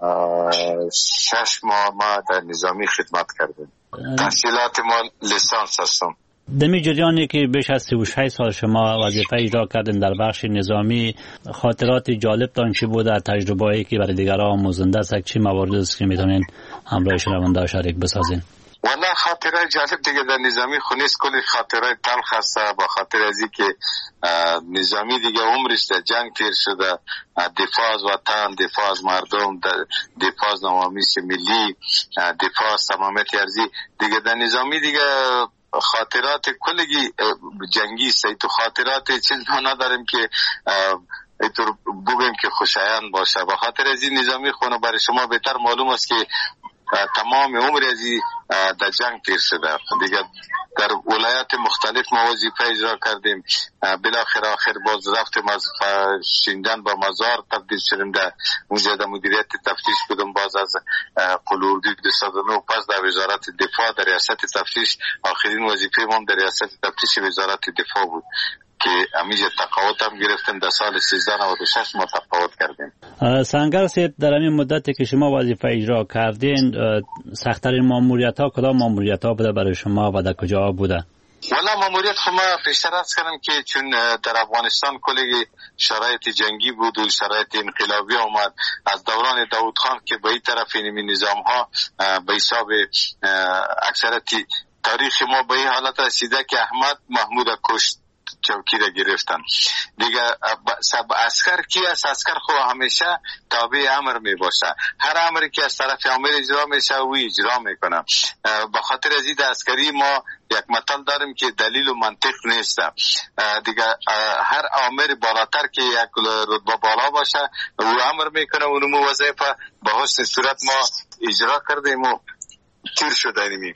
شش ماه ما در نظامی خدمت کردیم. تحصیلات ما لیسانس هستم. دمی جریانی که بیش از سی و شش سال شما وظیفه اجرا کردین در بخش نظامی، خاطرات جالب تان چی بوده؟ تجربه‌ای که برای دیگران آموزنده است، چی موارد است که میتونین همراه شنونده شریک بسازین؟ والله خاطره جالب دیگه در نظامی خونیست، کلی خاطره تلخ است. با خاطر ازی که نظامی دیگه عمرش در جنگ تیر شده، دفاع از وطن، دفاع از مردم، دفاع از نوامیس ملی، دفاع از تمامیت ارضی دیگه در نظامی دیگه خاطرات کلگی جنگی است. تو خاطرات چیز نداریم که اینطور بگیم که خوشایند باشه. با خاطر ازی نظامی خونه برای شما بهتر معلوم است که تمام عمر ازی در جنگ تیر شده. دیگه در ولایات مختلف ما وظیفه اجرا کردیم. بالاخره آخر باز رفتیم از شیندن با مزار تبدیل شدیم. در اونجا در مدیریت تفتیش بودم. باز از قلوردی دویست و نه پس در وزارت دفاع در ریاست تفتیش، آخرین وظیفه ما در ریاست تفتیش وزارت دفاع بود که امیجا تقاعد هم گرفتیم. در سال سیزده نود و شش ما تقاعد کردیم. سنگر صاحب، در این مدتی که شما وظیفه اجرا کردین، سخت‌ترین ماموریت ها کدام ماموریت ها بوده برای شما و در کجا بوده؟ والا ماموریت خما پیشتر از کردم که چون در افغانستان کلی شرایط جنگی بود و شرایط انقلابی آمد. از دوران داود خان که به این طرف این نظام ها به حساب اکثرتی تاریخ ما به این حالت رسیده که احمد محمود کشت چوکی را گرفتن دیگه. سب اسکر کی است؟ اسکر خو همیشه تابع امر می باشه. هر امری که از طرف امر اجرا میشه او اجرا میکنه. به خاطر از این عسکری ما یک متل داریم که دلیل و منطق نیست دیگه. هر امر بالاتر که یک رتبه بالا باشه او امر میکنه، اونمو وظیفه به حسن صورت ما اجرا کردیم و تیر شده نمی.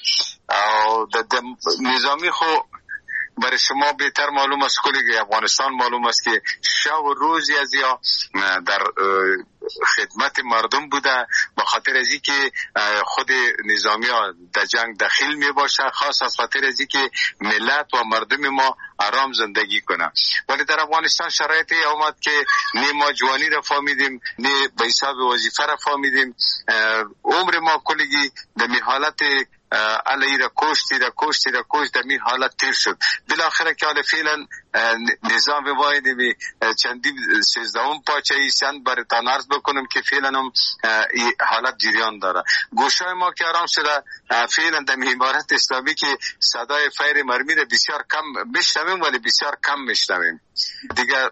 و نظامی خو برای شما بهتر معلوم است، کلی افغانستان معلوم است که شب و روزی از یا در خدمت مردم بوده. به خاطر ازی که خود نظامی ها در جنگ داخل می باشه، خاص از خاطر ازی که ملت و مردم ما آرام زندگی کنه. ولی در افغانستان شرایطی آمد که نه ما جوانی را فهمیدیم، نه به حساب وظیفه را فهمیدیم. عمر ما کلگی در حالت علی را کشتی را کشتی را کشت در می حالت تیر شد. بالاخره که حال فعلا نظام واحد می چندی سیزدهم پاچه ایستند برتان عرض بکنم که فعلا هم حالت جریان داره. گوشای ما که آرام شده فعلا در امارت اسلامی که صدای فیر مرمی را بسیار کم میشنویم ولی بسیار کم میشنویم. دیگه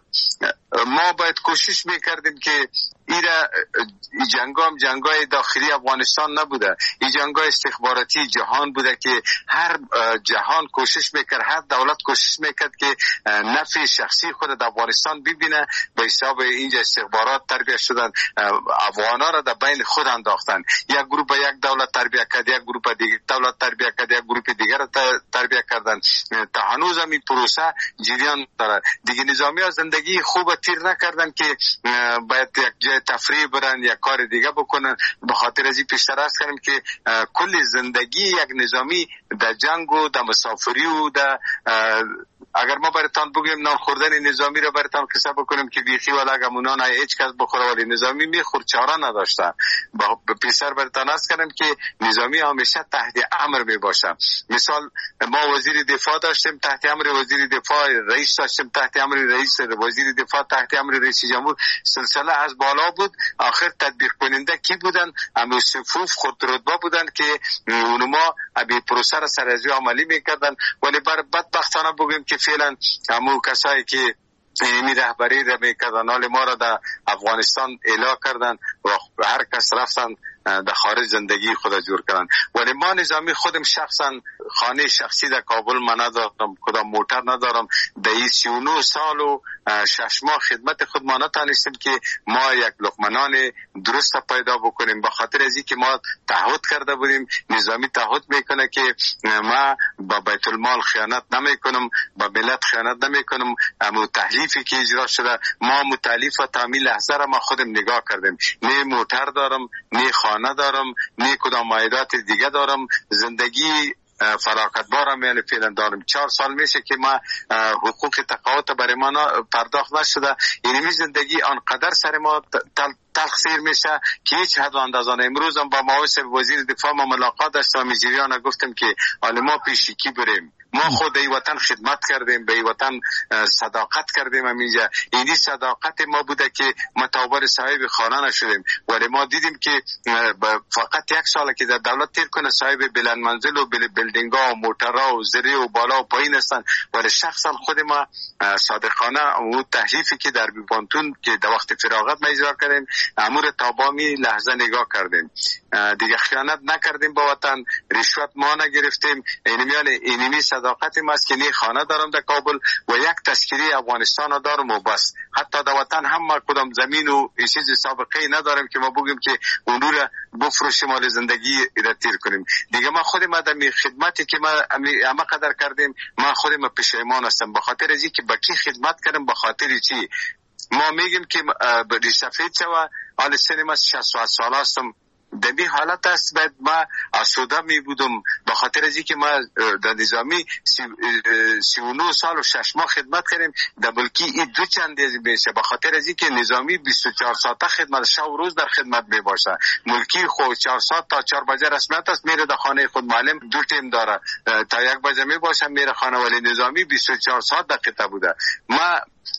ما باید کوشش میکردیم که ایرا جنگا هم جنگای داخلی افغانستان نبوده، این جنگای استخباراتی جهان بوده که هر جهان کوشش میکرد، هر دولت کوشش میکرد که نفع شخصی خود در افغانستان ببینه. به حساب اینجا استخبارات تربیت شدن، افغانا را در بین خود انداختن. یک گروه یک دولت تربیت کرد، یک گروه دیگر دولت تربیت کرد، یک گروه دیگر تربیت کردن. تا هنوز هم این پروسه جریان داره. دیگه نظامی ها زندگی خوب تیر نکردن که باید یک جای تفریح برن یا کار دیگه بکنن. به خاطر از این پیشتر است کردم که کل زندگی یک نظامی در جنگ و در مسافری و در اگر ما براتان بگیم نان خوردن نظامی را براتان قصه بکنیم که بیخی ولا گمونان هیچ کس بخوره ولی نظامی میخور چاره نداشته. با پیشتر براتان است کردم که نظامی همیشه تحت امر می باشه. مثال ما وزیر دفاع داشتیم تحت امر وزیر دفاع، رئیس داشتیم تحت امر رئیس، وزیر دفاع تحت امر رئیس جمهور. سلسله از بالا بود. آخر تطبیق کننده کی بودن؟ همون صفوف خود رتبه بودن که اونما ابی پروسه را سرازی عملی میکردن. ولی بر بدبختانه بگیم که فعلا همون کسایی که این رهبری را میکردن حال ما را در افغانستان اعلا کردن و هر کس رفتن در خارج زندگی خود جور کردن. ولی ما نظامی خودم شخصا خانه شخصی در کابل من ندارم، کدام موتر ندارم. در این سی و نه سال و شش ماه خدمت خود ما نتانستیم که ما یک لقمنان درست پیدا بکنیم. به خاطر از اینکه ما تعهد کرده بودیم، نظامی تعهد میکنه که ما با بیت المال خیانت نمیکنم، با ملت خیانت نمیکنم. اما تحلیفی که اجرا شده ما متعلیف و تعمیل لحظه را ما خودم نگاه کردیم. نه موتر دارم، نه خانه دارم، نه کدام مایدات دیگه دارم. زندگی فراغت بارم یعنی فعلا دارم. چهار سال میشه که ما حقوق تقاعد برای ما پرداخت نشده. یعنی زندگی آنقدر سر ما تل تقصیر میشه که هیچ حد و اندازه. امروز هم با معاون وزیر دفاع ما ملاقات داشتم، میجریان گفتم که حالا ما پیشی کی بریم. ما خود ای وطن خدمت کردیم، به ای وطن صداقت کردیم. همینجا اینی صداقت ما بوده که متعابر صاحب خانه نشدیم. ولی ما دیدیم که فقط یک سال که در دولت تیر کنه صاحب بلند منزل و بلدینگ ها و موترها و زری و بالا و پایین هستن. ولی شخصا خود ما صادقانه و تحریفی که در بیبانتون که در وقت فراغت ما اجرا کردیم امور تابامی لحظه نگاه کردیم. دیگه خیانت نکردیم با وطن، رشوت ما نگرفتیم. اینمیان اینمی صداقت ما است که نه خانه دارم در کابل و یک تذکره افغانستان دارم و بس. حتی در وطن هم ما کدام زمین و چیز سابقه ندارم که ما بگیم که اون رو بفروشیم مال زندگی را تیر کنیم. دیگه ما خود ما در خدمتی که ما همه قدر کردیم ما خود ما پشیمان هستم. به خاطر از اینکه با کی خدمت کردم، به خاطر چی ما میگیم که ریشتفید شوه. حال سنم از شصت و هشت سال هستم. در این حالت است باید ما آسوده می بودم به خاطر از اینکه ما در نظامی سی, سی و نه سال و شش ماه خدمت کردیم. در بلکی این دو چندی از میشه به خاطر از اینکه نظامی بیست و چهار ساعته خدمت، شب و روز در خدمت می باشه. ملکی خود چهار ساعت تا چهار بجه رسمیت است، میره در خانه خود. معلم دو تیم داره تا یک بجه می باشه میره خانه. ولی نظامی بیست و چهار ساعت دقیقه بوده. ما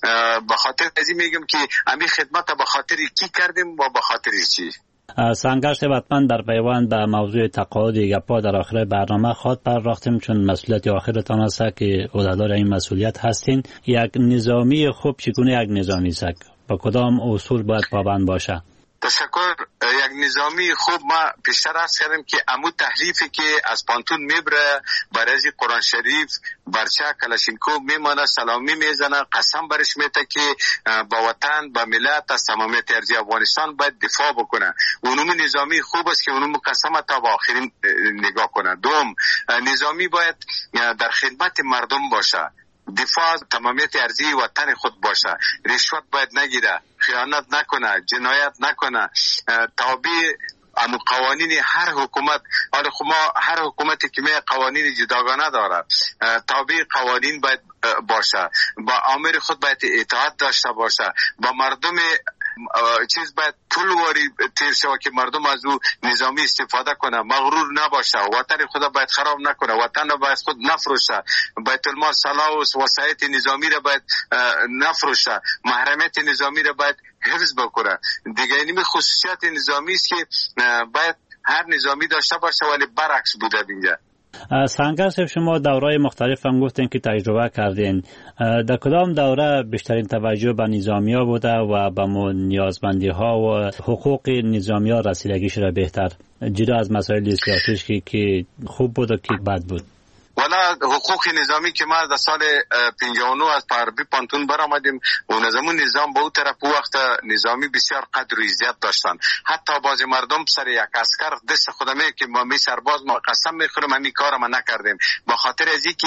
به خاطر از این میگم که همین خدمت به خاطر کی کردیم و به خاطر چی. سنگرشت وطن در پیوند به موضوع تقاعد گپا در آخر برنامه خواهد پرداختیم، چون مسئولیت آخرتان است که عهدهدار این مسئولیت هستین. یک نظامی خوب چگونه یک نظامی است؟ با کدام اصول باید پابند باشه؟ تشکر. یک نظامی خوب ما پیشتر عرض کردیم که عمو تحریفی که از پانتون میبره برای قرآن شریف برچه کلاشینکوف میمانه، سلامی میزنه، قسم برش میته که با وطن با ملت از صمیمیت ارضی افغانستان باید دفاع بکنه. اونم نظامی خوب است که اونم قسم تا با آخرین نگاه کنه. دوم، نظامی باید در خدمت مردم باشه، دفاع تمامیت ارضی وطن خود باشه، رشوت باید نگیره، خیانت نکنه، جنایت نکنه، تابع اما قوانین هر حکومت. حالا خب ما هر حکومتی که می قوانین جداگانه داره، تابع قوانین باید باشه، با آمر خود باید اطاعت داشته باشه، با مردم چیز باید پول واری تیر شود که مردم از او نظامی استفاده کنه، مغرور نباشه، وطن خدا باید خراب نکنه، وطن را باید خود نفروشه، بیت المال سلاح و وسایت نظامی را باید نفروشه، محرمیت نظامی را باید حفظ بکنه. دیگه اینمی خصوصیت نظامی است که باید هر نظامی داشته باشه، ولی برعکس بوده اینجا. سنگر صاحب، شما دورهای مختلف هم گفتین که تجربه کردین. در کدام دوره بیشترین توجه به نظامی ها بوده و به نیازمندی ها و حقوق نظامی ها رسیدگیش را بهتر، جدا از مسائل سیاسیش که, که خوب بود و که بد بود؟ والا حقوق نظامی که ما در سال پنجاه و نه از غربی پانتون برآمدیم و نظام نظام به اون طرف وقت نظامی بسیار قدر و عزت داشتن. حتی بعض مردم سر یک عسکر دست خودمه که ما می سرباز ما قسم میخورم همین کار ما نکردیم، به خاطر از اینکه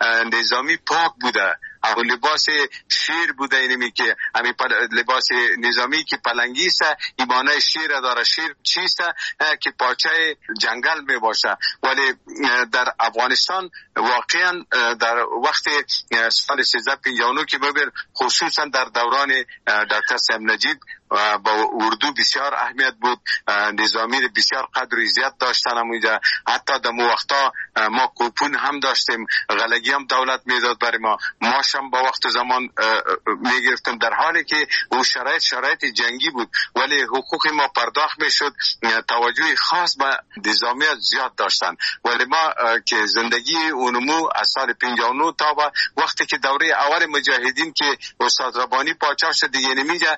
نظامی پاک بوده. او لباس شیر بوده، اینمی که همین لباس نظامی که پلنگی است، ایمانه شیر داره. شیر چیست؟ که پاچه جنگل می باشه. ولی در افغانستان واقعا در وقت سال سیزده پنجاه و نه که ببین، خصوصا در دوران دکتر سیم نجیب با اردو بسیار اهمیت بود، نظامی بسیار قدر و عزت داشتن. همونجا حتی در مو وقتا ما کوپون هم داشتیم، غلگی هم دولت میداد برای ما، ماشم با وقت زمان میگرفتم، در حالی که او شرایط شرایط جنگی بود ولی حقوق ما پرداخت میشد. توجه خاص به نظامیت زیاد داشتن. ولی ما که زندگی اونمو از سال پنجاه و نه تا با وقتی که دوره اول مجاهدین که استاد ربانی پاچا شد دیگه نمیجا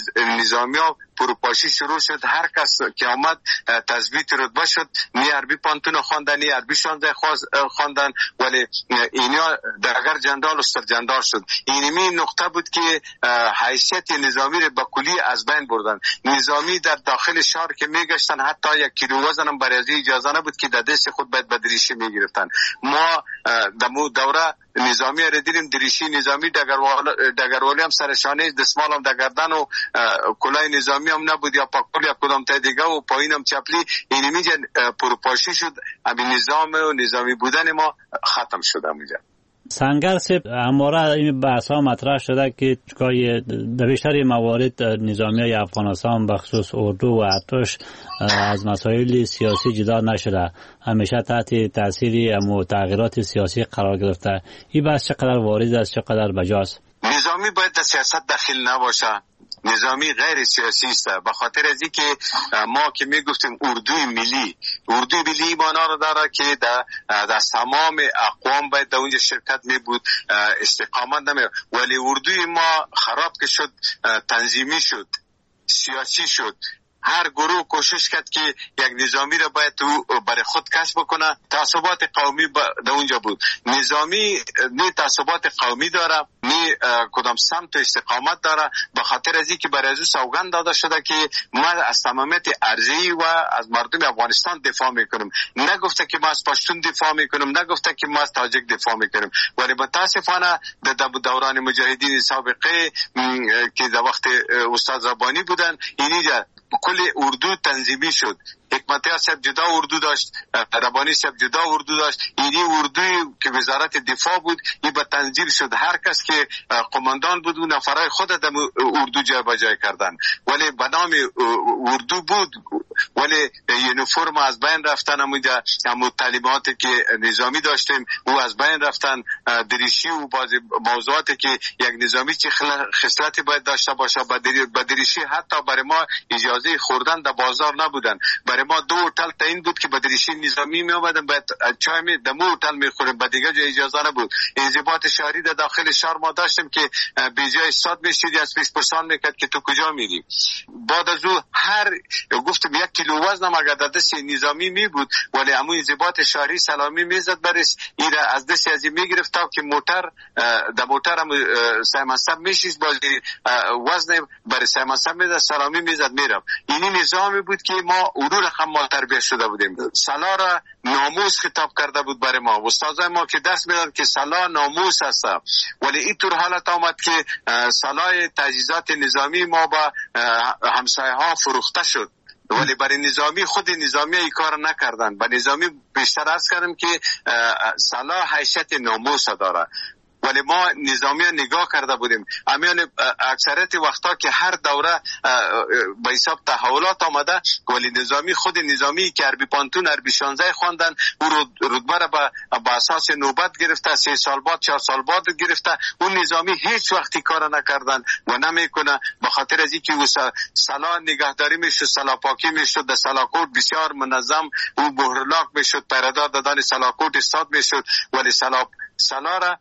نظامی ها پروپاشی شروع شد. هر کس که آمد تثبیت رتبه شد، نی عربی پانتون خواندن، نی عربی شانزده خواندن، ولی اینا درگر جندال و سرجندال شد. اینمی نقطه بود که حیثیت نظامی رو به کلی از بین بردن. نظامی در داخل شهر که میگشتن حتی یک کیلو وزن هم برای اجازه نبود که در دست خود باید به دریشه میگرفتن. ما دمو دوره نظامی را دیدیم، دریشی نظامی، دگروالی هم سرشانه، دستمال هم دگردن و کلاه نظامی هم نبود، یا پاکول یا کدام تا دیگه و پایین هم چپلی. اینمی جا پروپاشی شد، همین نظام و نظامی بودن ما ختم شد. همونجا سنگر صاحب، همواره این بحث ها مطرح شده که در بیشتر موارد نظامی های افغانستان بخصوص اردو و ارتش از مسائل سیاسی جدا نشده، همیشه تحت تاثیر تغییرات سیاسی قرار گرفته. این بحث چقدر وارد است، چقدر بجاست؟ نظامی باید در سیاست داخل نباشه، نظامی غیر سیاسی است. به خاطر از اینکه ما که میگفتیم اردوی ملی، اردوی ملی معنا رو داره که در در تمام اقوام باید در اونجا شرکت می بود، استقامت نمی. ولی اردوی ما خراب که شد، تنظیمی شد، سیاسی شد. هر گروه کوشش کرد که یک نظامی را باید تو برای خود کسب بکنه. تعصبات قومی در اونجا بود. نظامی نه تعصبات قومی داره، نه کدام سمت استقامت داره. به خاطر از اینکه برای از سوگند داده شده که ما از تمامیت ارضی و از مردم افغانستان دفاع میکنیم. نگفته که ما از پشتون دفاع میکنیم، نگفته که ما از تاجک دفاع میکنیم. ولی متاسفانه در دوران مجاهدین سابقه که در وقت استاد ربانی بودن، اینی کل اردو تنظیمی شد. حکمتی صاحب جدا اردو داشت، ربانی صاحب جدا اردو داشت. اینی اردوی که وزارت دفاع بود، این به تنظیم شد. هر کس که قماندان بود و نفرای خود در اردو جای بجای کردن. ولی به نام اردو بود، ولی یونیفرم از بین رفتن. همونجا همون تعلیماتی که نظامی داشتیم او از بین رفتن. دریشی و بعضی موضوعاتی که یک نظامی چه خصلتی باید داشته باشه، با دریشی حتی برای ما اجازه خوردن در بازار نبودن. برای ما دو هتل تعیین بود که با دریشی نظامی می اومدن، بعد چای می دمو هتل می خوریم، بعد دیگه جای اجازه نبود. انضباط شهری در داخل شهر ما داشتیم که به جای استاد میشید از پیش پرسان میکرد که تو کجا میری. بعد از او هر گفتم یک کیلو وزن اگر در دست نظامی می بود، ولی همون انضباط شهری سلامی میزد برش، این از دست از این میگرفت تا که موتر در موتر هم سیمنسب میشید، بازی وزن برای سیمنسب میزد، سلامی میزد میرم. اینی نظامی بود که ما اونو رقم ما تربیت شده بودیم. سلا را ناموس خطاب کرده بود برای ما. استادای ما که درس میدن که سلا ناموس است. ولی این طور حالت آمد که سلای تجهیزات نظامی ما با همسایه ها فروخته شد. ولی برای نظامی خود نظامی ای کار نکردن. برای نظامی بیشتر عرض کردم که سلا حیثیت ناموس داره. ولی ما نظامی نگاه کرده بودیم. امیان اکثریت وقتا که هر دوره به حساب تحولات آمده، ولی نظامی خود نظامی که عربی پانتون عربی شانزده خواندن او رتبه را به اساس نوبت گرفته، سه سال بعد چهار سال بعد گرفته. اون نظامی هیچ وقتی کار نکردن و نمیکنه، به خاطر از اینکه او سلا نگهداری میشد، سلا پاکی میشد، در سلاکوت بسیار منظم او بهرلاک میشد، پیردار دادن سلاکوت استاد میشد. ولی سلا سلا را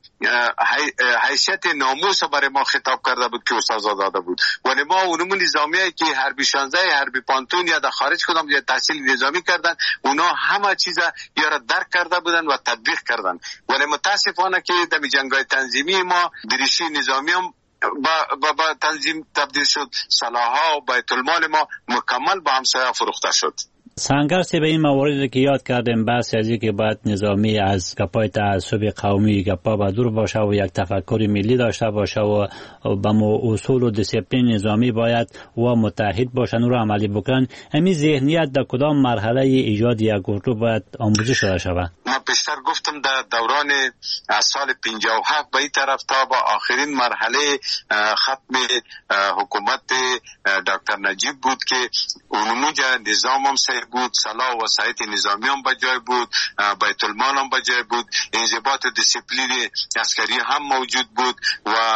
حیثیت ناموس برای ما خطاب کرده بود که استاد داده بود. ولی ما اونمون نظامیایی که حربی شانزده حربی پانتون یا در خارج کدام یا تحصیل نظامی کردن، اونا همه چیزا یا را درک کرده بودن و تطبیق کردن. ولی متاسفانه که در جنگ‌های تنظیمی ما دریشی نظامی هم با, با, با تنظیم تبدیل شد، سلاح‌ها و بیت المال ما مکمل با همسایه فروخته شد. سنگر سی به این مواردی که یاد کردیم، بحث از که باید نظامی از گپای تعصب قومی گپا با دور باشه و یک تفکر ملی داشته باشه و به اصول و دیسیپلین نظامی باید و متحد باشن و رو عملی بکنن. همین ذهنیت در کدام مرحله ایجاد یک گروه باید آموزش شده شود؟ ما پیشتر گفتم در دوران از سال پنجاه و هفت به این طرف تا با آخرین مرحله ختم حکومت دکتر نجیب بود که اونموجه نظام هم صحیح بود، سلاح و وسایط نظامی هم بجای بود، بیت المال هم بجای بود، انضباط و دیسیپلین عسکری هم موجود بود و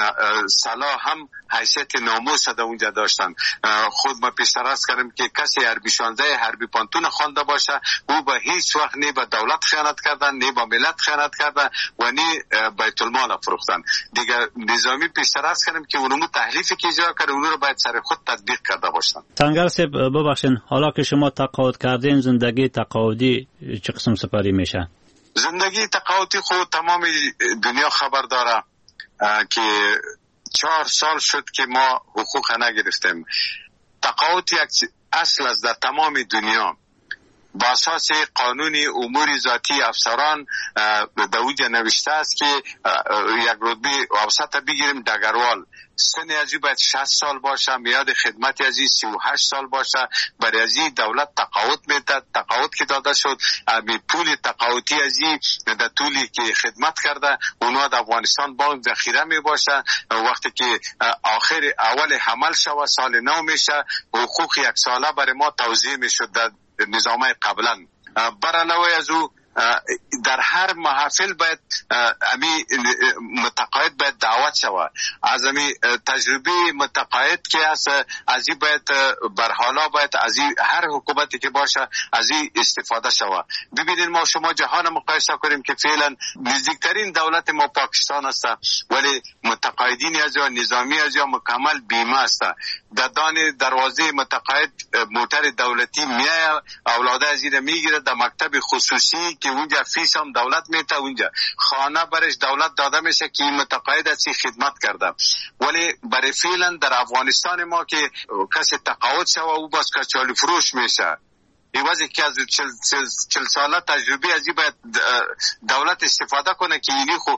سلاح هم حیثیت ناموس در اونجا داشتن. خود ما پیشتر عرض کردم که کسی حربی شانزده حربی پانتون خوانده باشه، او به هیچ وقت نه به دولت خیانت کردن، نه به ملت خیانت کردن و نه بیت المال فروختن. دیگه نظامی پیشتر عرض کردم که اونمو تحریفی که اجرا کرده اون رو باید سر خود تطبیق کرده باشن. سنگر صاحب ببخشید، حالا که شما تقاعد کردین، زندگی تقاعدی چه قسم سپری میشه؟ زندگی تقاعدی خود تمام دنیا خبر داره که چهار سال شد که ما حقوق نگرفتیم. تقاعد یک اصل است در تمام دنیا. با اساس قانون امور ذاتی افسران در اوجه نوشته است که یک رتبه اوسط بگیریم دگروال، سن ازی باید شصت سال باشه، میاد خدمت ازی سی و هشت سال باشه. برای ازی دولت تقاعد میده. تقاعد که داده شد، پول تقاعدی ازی در طولی که خدمت کرده اونا در افغانستان بانک ذخیره می باشه. وقتی که آخر اول حمل شود سال نو میشه، حقوق یک ساله برای ما توزیع میشد در نظامه قبلا. برعلاوه از او در هر محافل باید امی متقاعد باید دعوت شود. از امی تجربه متقاعد که از ازی باید برحالا باید ازی هر حکومتی که باشه ازی استفاده شود. ببینید ما شما جهان مقایسه کنیم که فعلا نزدیکترین دولت ما پاکستان است، ولی متقاعدین از یا نظامی از یا مکمل بیمه است. در دان دروازه متقاعد موتر دولتی میای، اولاده از این میگیره در مکتب خصوصی که اونجا فیس هم دولت میته، اونجا خانه برش دولت داده میشه که این متقاعد اسی خدمت کرده. ولی برای فعلا در افغانستان ما که کسی تقاعد شوه او باز کچالی فروش میشه. ایوازی که از چل, چل, چل ساله تجربه ازی باید دولت استفاده کنه که اینی خو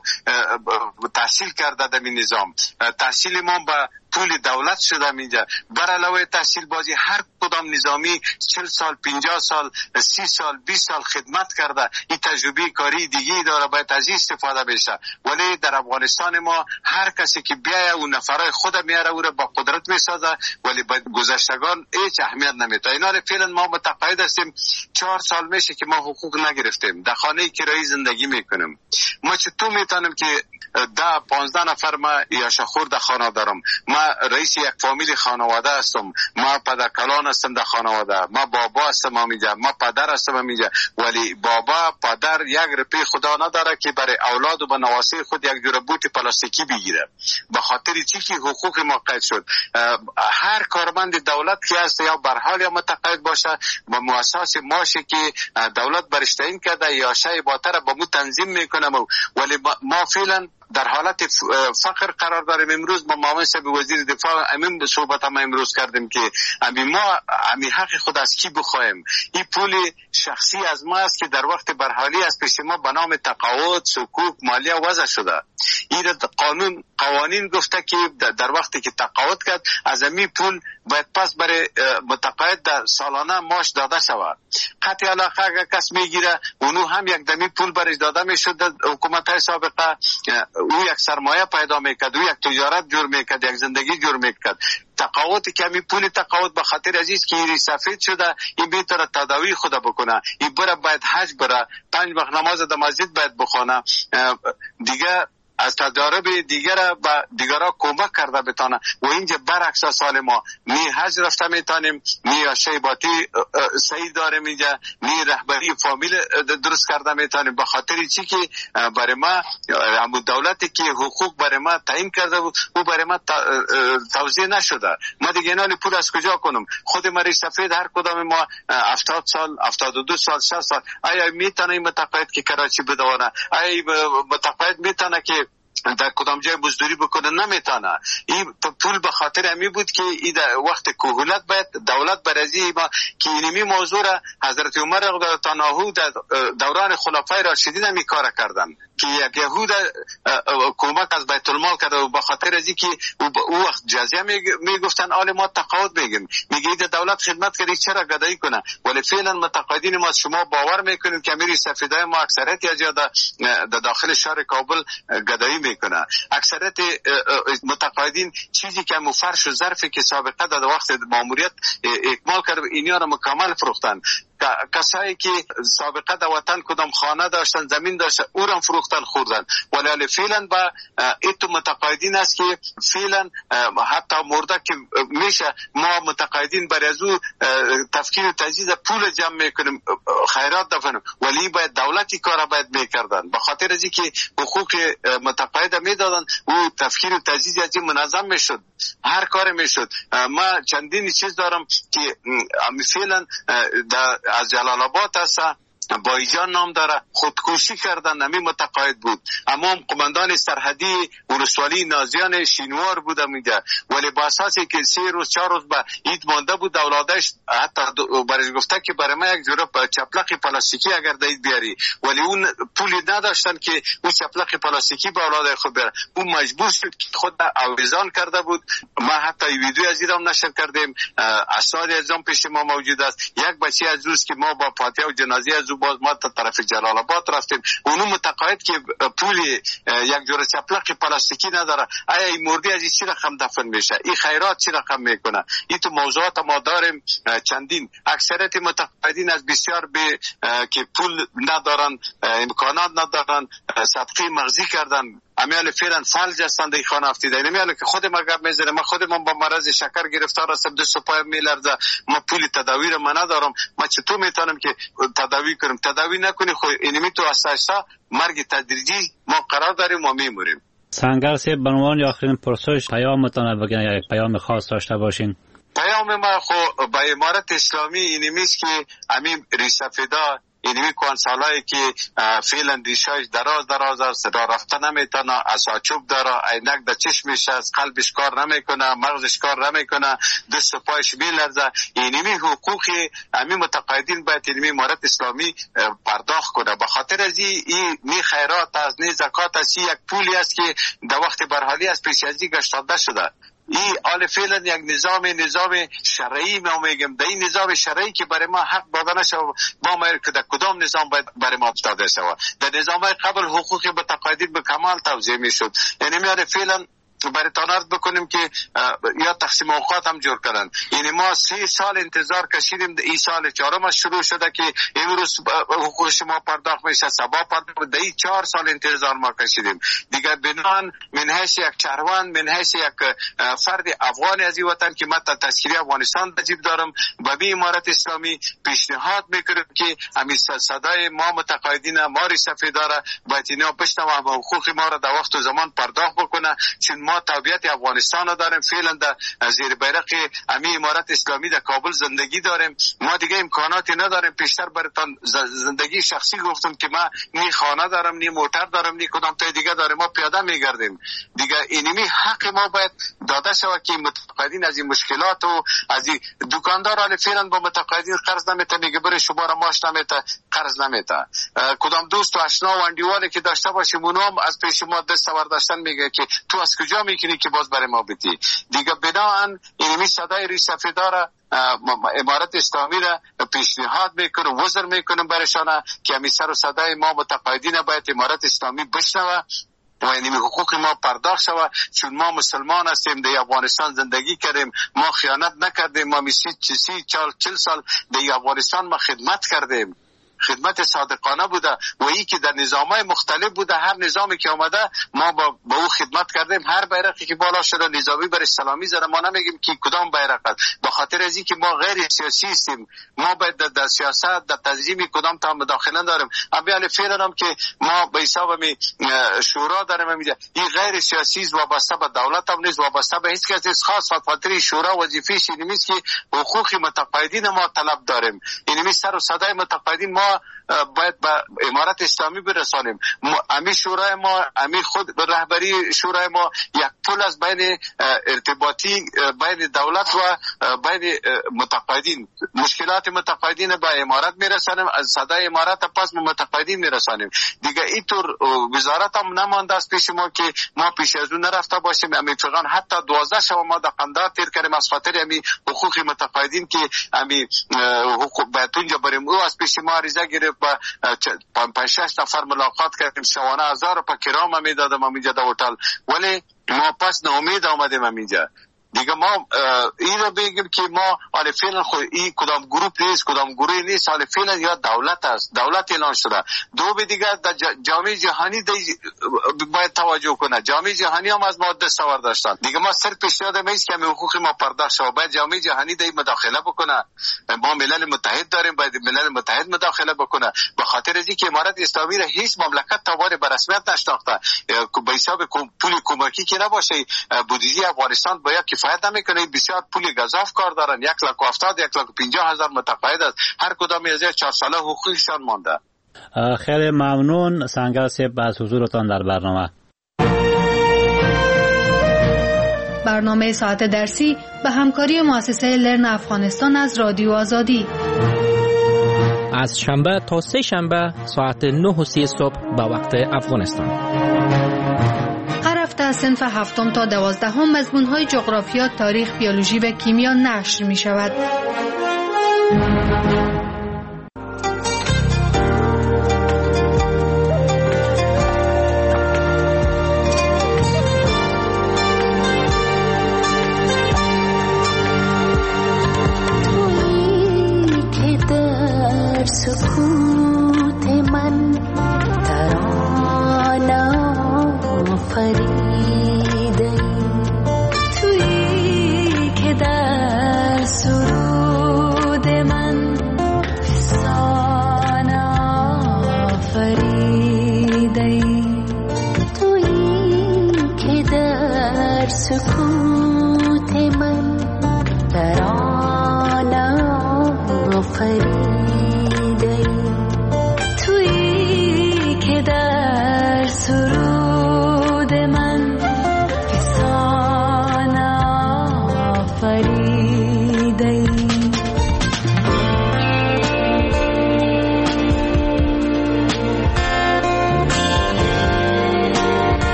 تحصیل کرده در این نظام. تحصیل ما با پول دولت شده اینجا. بر علاوه تحصیل بازی هر کدام نظامی چل سال، پنجاه سال، سی سال، بیست سال خدمت کرده. این تجربه کاری دیگه داره، باید از این استفاده بشه. ولی در افغانستان ما هر کسی که بیایه اون نفرای خود میاره او را با قدرت میسازه، ولی باید گذشتگان هیچ اهمیت نمیده. اینا فعلا ما متقاعد هستیم. چهار سال میشه که ما حقوق نگرفتیم. در خانه کرایی زندگی میکنیم. ما چطور میتونیم که ده پانزده نفر ما یاشخور در خانه دارم، ما رئیس یک فامیل خانواده هستم، ما پدرکلان هستم در خانواده، ما بابا هستم اینجا، ما پدر هستم اینجا. ولی بابا پدر یک روپیه خدا نداره که برای اولاد و به نواسه خود یک جور بوت پلاستیکی بگیره. به خاطر چی که حقوق ما قید شد. هر کارمند دولت که هست یا بر حال یا متقاعد باشه با مؤسسه ماشه که دولت برش تعیین کرده یا شای باتر با مو تنظیم میکنه. ولی ما فعلا در حالت فقر قرار داریم. امروز با معاون صاحب وزیر دفاع امین صحبت ما امروز کردیم که امی ما امی حق خود از کی بخوایم. این پول شخصی از ما است که در وقت برحالی از پیش ما به نام تقاعد، صکوک، مالیه وضع شده. این قانون قوانین گفته که در وقتی که تقاعد کرد از امی پول باید پس برای متقاعد در سالانه معاش داده شود. قطع علاقه اگر کس میگیره اونو هم یک دمی پول برش داده میشد. حکومت های سابقه او یک سرمایه پیدا میکرد، او یک تجارت جور میکرد، یک زندگی جور میکرد. تقاعد کمی پول تقاعد به خاطر عزیز که این سفید شده، این بیتره تداوی خود بکنه، این بره باید حج بره، پنج وقت نماز در مسجد باید بخونه، دیگه از تجارب دیگر به دیگرها کمک کرده بتانه. و اینجا برعکس سال ما نی حج رفته میتانیم، نی شیباتی صحیح داریم، اینجا نی رهبری فامیل درست کرده میتانیم. به خاطر چی که برای ما همون دولتی که حقوق برای ما تعیین کرده بود او برای ما توزیع نشده. ما دیگه اینالی پول از کجا کنم؟ خود مری سفید هر کدام ما هفتاد سال، هفتاد و دو سال، شصت سال، آیا میتونه این متقاعد که کراچی بدونه؟ آیا متقاعد میتونه که در کدام جای مزدوری بکنه؟ نمیتونه. این پول به خاطر همی بود که این وقت کهولت باید دولت برازی ما که اینمی موضوع را حضرت عمر رضی الله عنه در دوران خلفای راشدین همی کار کردن که یک یهود کمک از بیت المال کرده و به خاطر ازی که او وقت جزیه میگفتن آل ما تقاعد میگیم، میگه دولت خدمت کردی چرا گدایی کنه؟ ولی فعلا متقاعدین ما شما باور میکنید که امیر سفیدای ما اکثریت یا در داخل شهر کابل گدایی میکنه. اکثریت متقاعدین چیزی که مفرش و ظرفی که سابقه در وقت ماموریت اکمال کرد اینیا را مکمل فروختن. کسایی که سابقه در وطن کدام خانه داشتن، زمین داشتن، او را فروختن خوردن. ولی فعلا با ایتو متقاعدین است که فعلا حتی مرده که میشه ما متقاعدین برای از او تفکیر و تجهیز پول جمع میکنیم، خیرات دفنیم، ولی باید دولتی کارا باید میکردن. به خاطر از اینکه حقوق متقاعد میدادن او تفکیر و تجهیز از این منظم میشد، هر کار میشد. ما چندین چیز دارم که فعلا از جلال آباد هست بایجان نام داره، خودکشی کردن، نمی متقاعد بود. اما قماندان سرحدی ولسوالی نازیان شینوار بوده میگه، ولی با اساسی که سه روز چهار روز به عید مانده بود اولادش حتی برای گفته که برای ما یک جوره چپلق پلاستیکی اگر دید بیاری، ولی اون پولی نداشتن که اون چپلق پلاستیکی به اولاد خود بیاره. اون مجبور شد که خود آویزان کرده بود. ما حتی ویدیو از ایران نشر کردیم، اسناد از اون پیش ما موجود است. یک بچه از روز که ما با فاتحه و جنازه از باز ما تا طرف جلال آباد رفتیم، اونو متقاعد که پولی یک جور چپلق پلاستیکی نداره، آیا این مردی از این چی رقم دفن میشه؟ این خیرات چی رقم میکنه؟ این تو موضوعات ما داریم چندین. اکثریت متقاعدین از بسیار به که پول ندارن، امکانات ندارن، صدقه مغزی کردن، امیال فعلا فلج هستند. این خانه افتیده نمیاله که خود ما گپ میزنه. ما خودمون با مرض شکر گرفتار هستم، دست و پایم میلرزه، ما پول تداوی رو من ندارم. ما چطور میتونم که تداوی کنم؟ تداوی نکنی خو اینمی تو اساسا مرگ تدریجی ما قرار داریم و میموریم. سنگر سی به عنوان آخرین پرسش پیامتان بگین، یا یک پیام خاص داشته باشین. پیام ما خو با امارت اسلامی اینمیست که امیم ریسفیدا اینمی کنسالایی که فعلا ریشایش دراز دراز است، را رفته نمیتونه، اساچوب داره، عینک در چشمش است، قلبش کار نمیکنه، مغزش کار نمیکنه، دست و پایش میلرزه. اینمی حقوقی همین متقاعدین باید اینمی امارت اسلامی پرداخت کنه. به خاطر از این نی خیرات است، نی زکات است، یک پولی است که در وقت برحالی از پیش از این گشتاده شده. این آل فعلا یک نظام نظام شرعی ما میگم، در این نظام شرعی که برای ما حق داده نشه با ما که در کدام نظام باید برای ما داده شود. در نظام قبل حقوق متقاعدین به کمال توزیع میشد. یعنی میاره فعلا برای تانارد بکنیم که یا تقسیم اوقات هم جور کردن. یعنی ما سی سال انتظار کشیدیم، این سال چهارم شروع شده که امروز حقوق شما پرداخت میشه، سبا پرداخت، در این چهار سال انتظار ما کشیدیم. دیگر بنان من حیث یک چروان، من حیث یک فرد افغانی از این وطن که من تا تشکیل افغانستان نجیب دارم، با بی امارت اسلامی پیشنهاد میکنیم که همین صدای ما متقاعدین ما ریسفیداره باید اینا بشنوه و حقوق ما را در وقت و زمان پرداخت بکنه، چون ما تابعیت افغانستان را داریم. فعلا در زیر بیرق امی امارت اسلامی در کابل زندگی داریم. ما دیگه امکاناتی نداریم. پیشتر براتون زندگی شخصی گفتم که ما نی خانه دارم، نی موتر دارم، نی کدام تا دیگه داریم، ما پیاده میگردیم. دیگه اینمی حق ما باید داده شود که متقاعدین از این مشکلات و از این دکاندار فعلا با متقاعدین قرض نمیته، میگه بره شما را ماش نمیته، قرض نمیته. کدام دوست و آشنا و اندیوالی که داشته باشیم اونم از پیش ما دست برداشتن میگه که تو از کجا کجا میکنی که باز برای ما بدی؟ دیگه بناهن اینمی صدای ریش سفیداره امارت اسلامی را پیشنهاد میکنه، وزر میکنه برشانه که همی سر و صدای ما متقاعدین باید امارت اسلامی بشنوه و یعنی حقوق ما پرداخت شود، چون ما مسلمان هستیم، در افغانستان زندگی کردیم، ما خیانت نکردیم، ما سی سی چال چل سال در افغانستان ما خدمت کردیم، خدمت صادقانه بوده و ای که در نظامای مختلف بوده، هر نظامی که آمده ما با, با او خدمت کردیم، هر بیرقی که بالا شده نظامی بر سلامی زده، ما نمیگیم که کدام بیرق است، به خاطر از اینکه ما غیر سیاسی هستیم، ما باید در, در سیاست در تنظیم کدام تا مداخله داریم. اما فعلا هم که ما به حساب می شورا داریم، میگه این غیر سیاسی است، وابسته به دولت هم نیست، وابسته به هیچ کس نیست، خاص خاطر شورا وظیفه‌اش این نیست که حقوق متقاعدین ما طلب داریم، یعنی سر و صدای متقاعدین ما باید به امارت اسلامی برسانیم. امی شورای ما، امی خود رهبری شورای ما یک پل از بین ارتباطی بین دولت و بین متقاعدین، مشکلات متقاعدین به امارت میرسانیم، از صدای امارت پس به متقاعدین میرسانیم. دیگه اینطور وزارت هم نمانده است پیش ما که ما پیش از اون نرفته باشیم. امی فقط حتی دوازده شب ما در قندار تیر کردیم از خاطر امی حقوق متقاعدین که امی حقوق بهتون جبریم. او از پیش ما عریضه گرفت با پنج شش نفر ملاقات کردیم، شوانه هزار روپیه کرام هم میدادم هم اینجا در هتل، ولی ما پس ناامید آمدیم هم اینجا. دیگه ما این رو بگیم که ما حالا فعلا خود این کدام گروپ نیست، کدام گروه نیست، حالا فعلا یا دولت است، دولت اعلان شده. دو به دیگه در جامعه جهانی باید توجه کنه، جامعه جهانی هم از ما دستاورد داشتن. دیگه ما صرف پیشنهاد میست که حقوق ما پرداخت شود، باید جامعه جهانی در مداخله بکنه. ما ملل متحد داریم، باید ملل متحد مداخله بکنه، به خاطر از اینکه امارت اسلامی را هیچ مملکت تاوار به رسمیت نشناخته، به حساب پول کمکی که نباشه، بودجه افغانستان باید کفایت نمیکنه. بسیار پول گزاف کار دارن، یک لاک و هفتاد یک لاک و پنجاه هزار متقاعد است، هر کدام از چهار ساله حقوقشان مانده. خیلی ممنون سنگر صاحب از حضورتان در برنامه. برنامه ساعت درسی به همکاری مؤسسه لرن افغانستان از رادیو آزادی از شنبه تا سه شنبه ساعت نه و سی صبح به وقت افغانستان. هر هفته از صنف هفتم تا دوازدهم مضمون‌های جغرافیا، تاریخ، بیولوژی و کیمیا نشر می شود.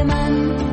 من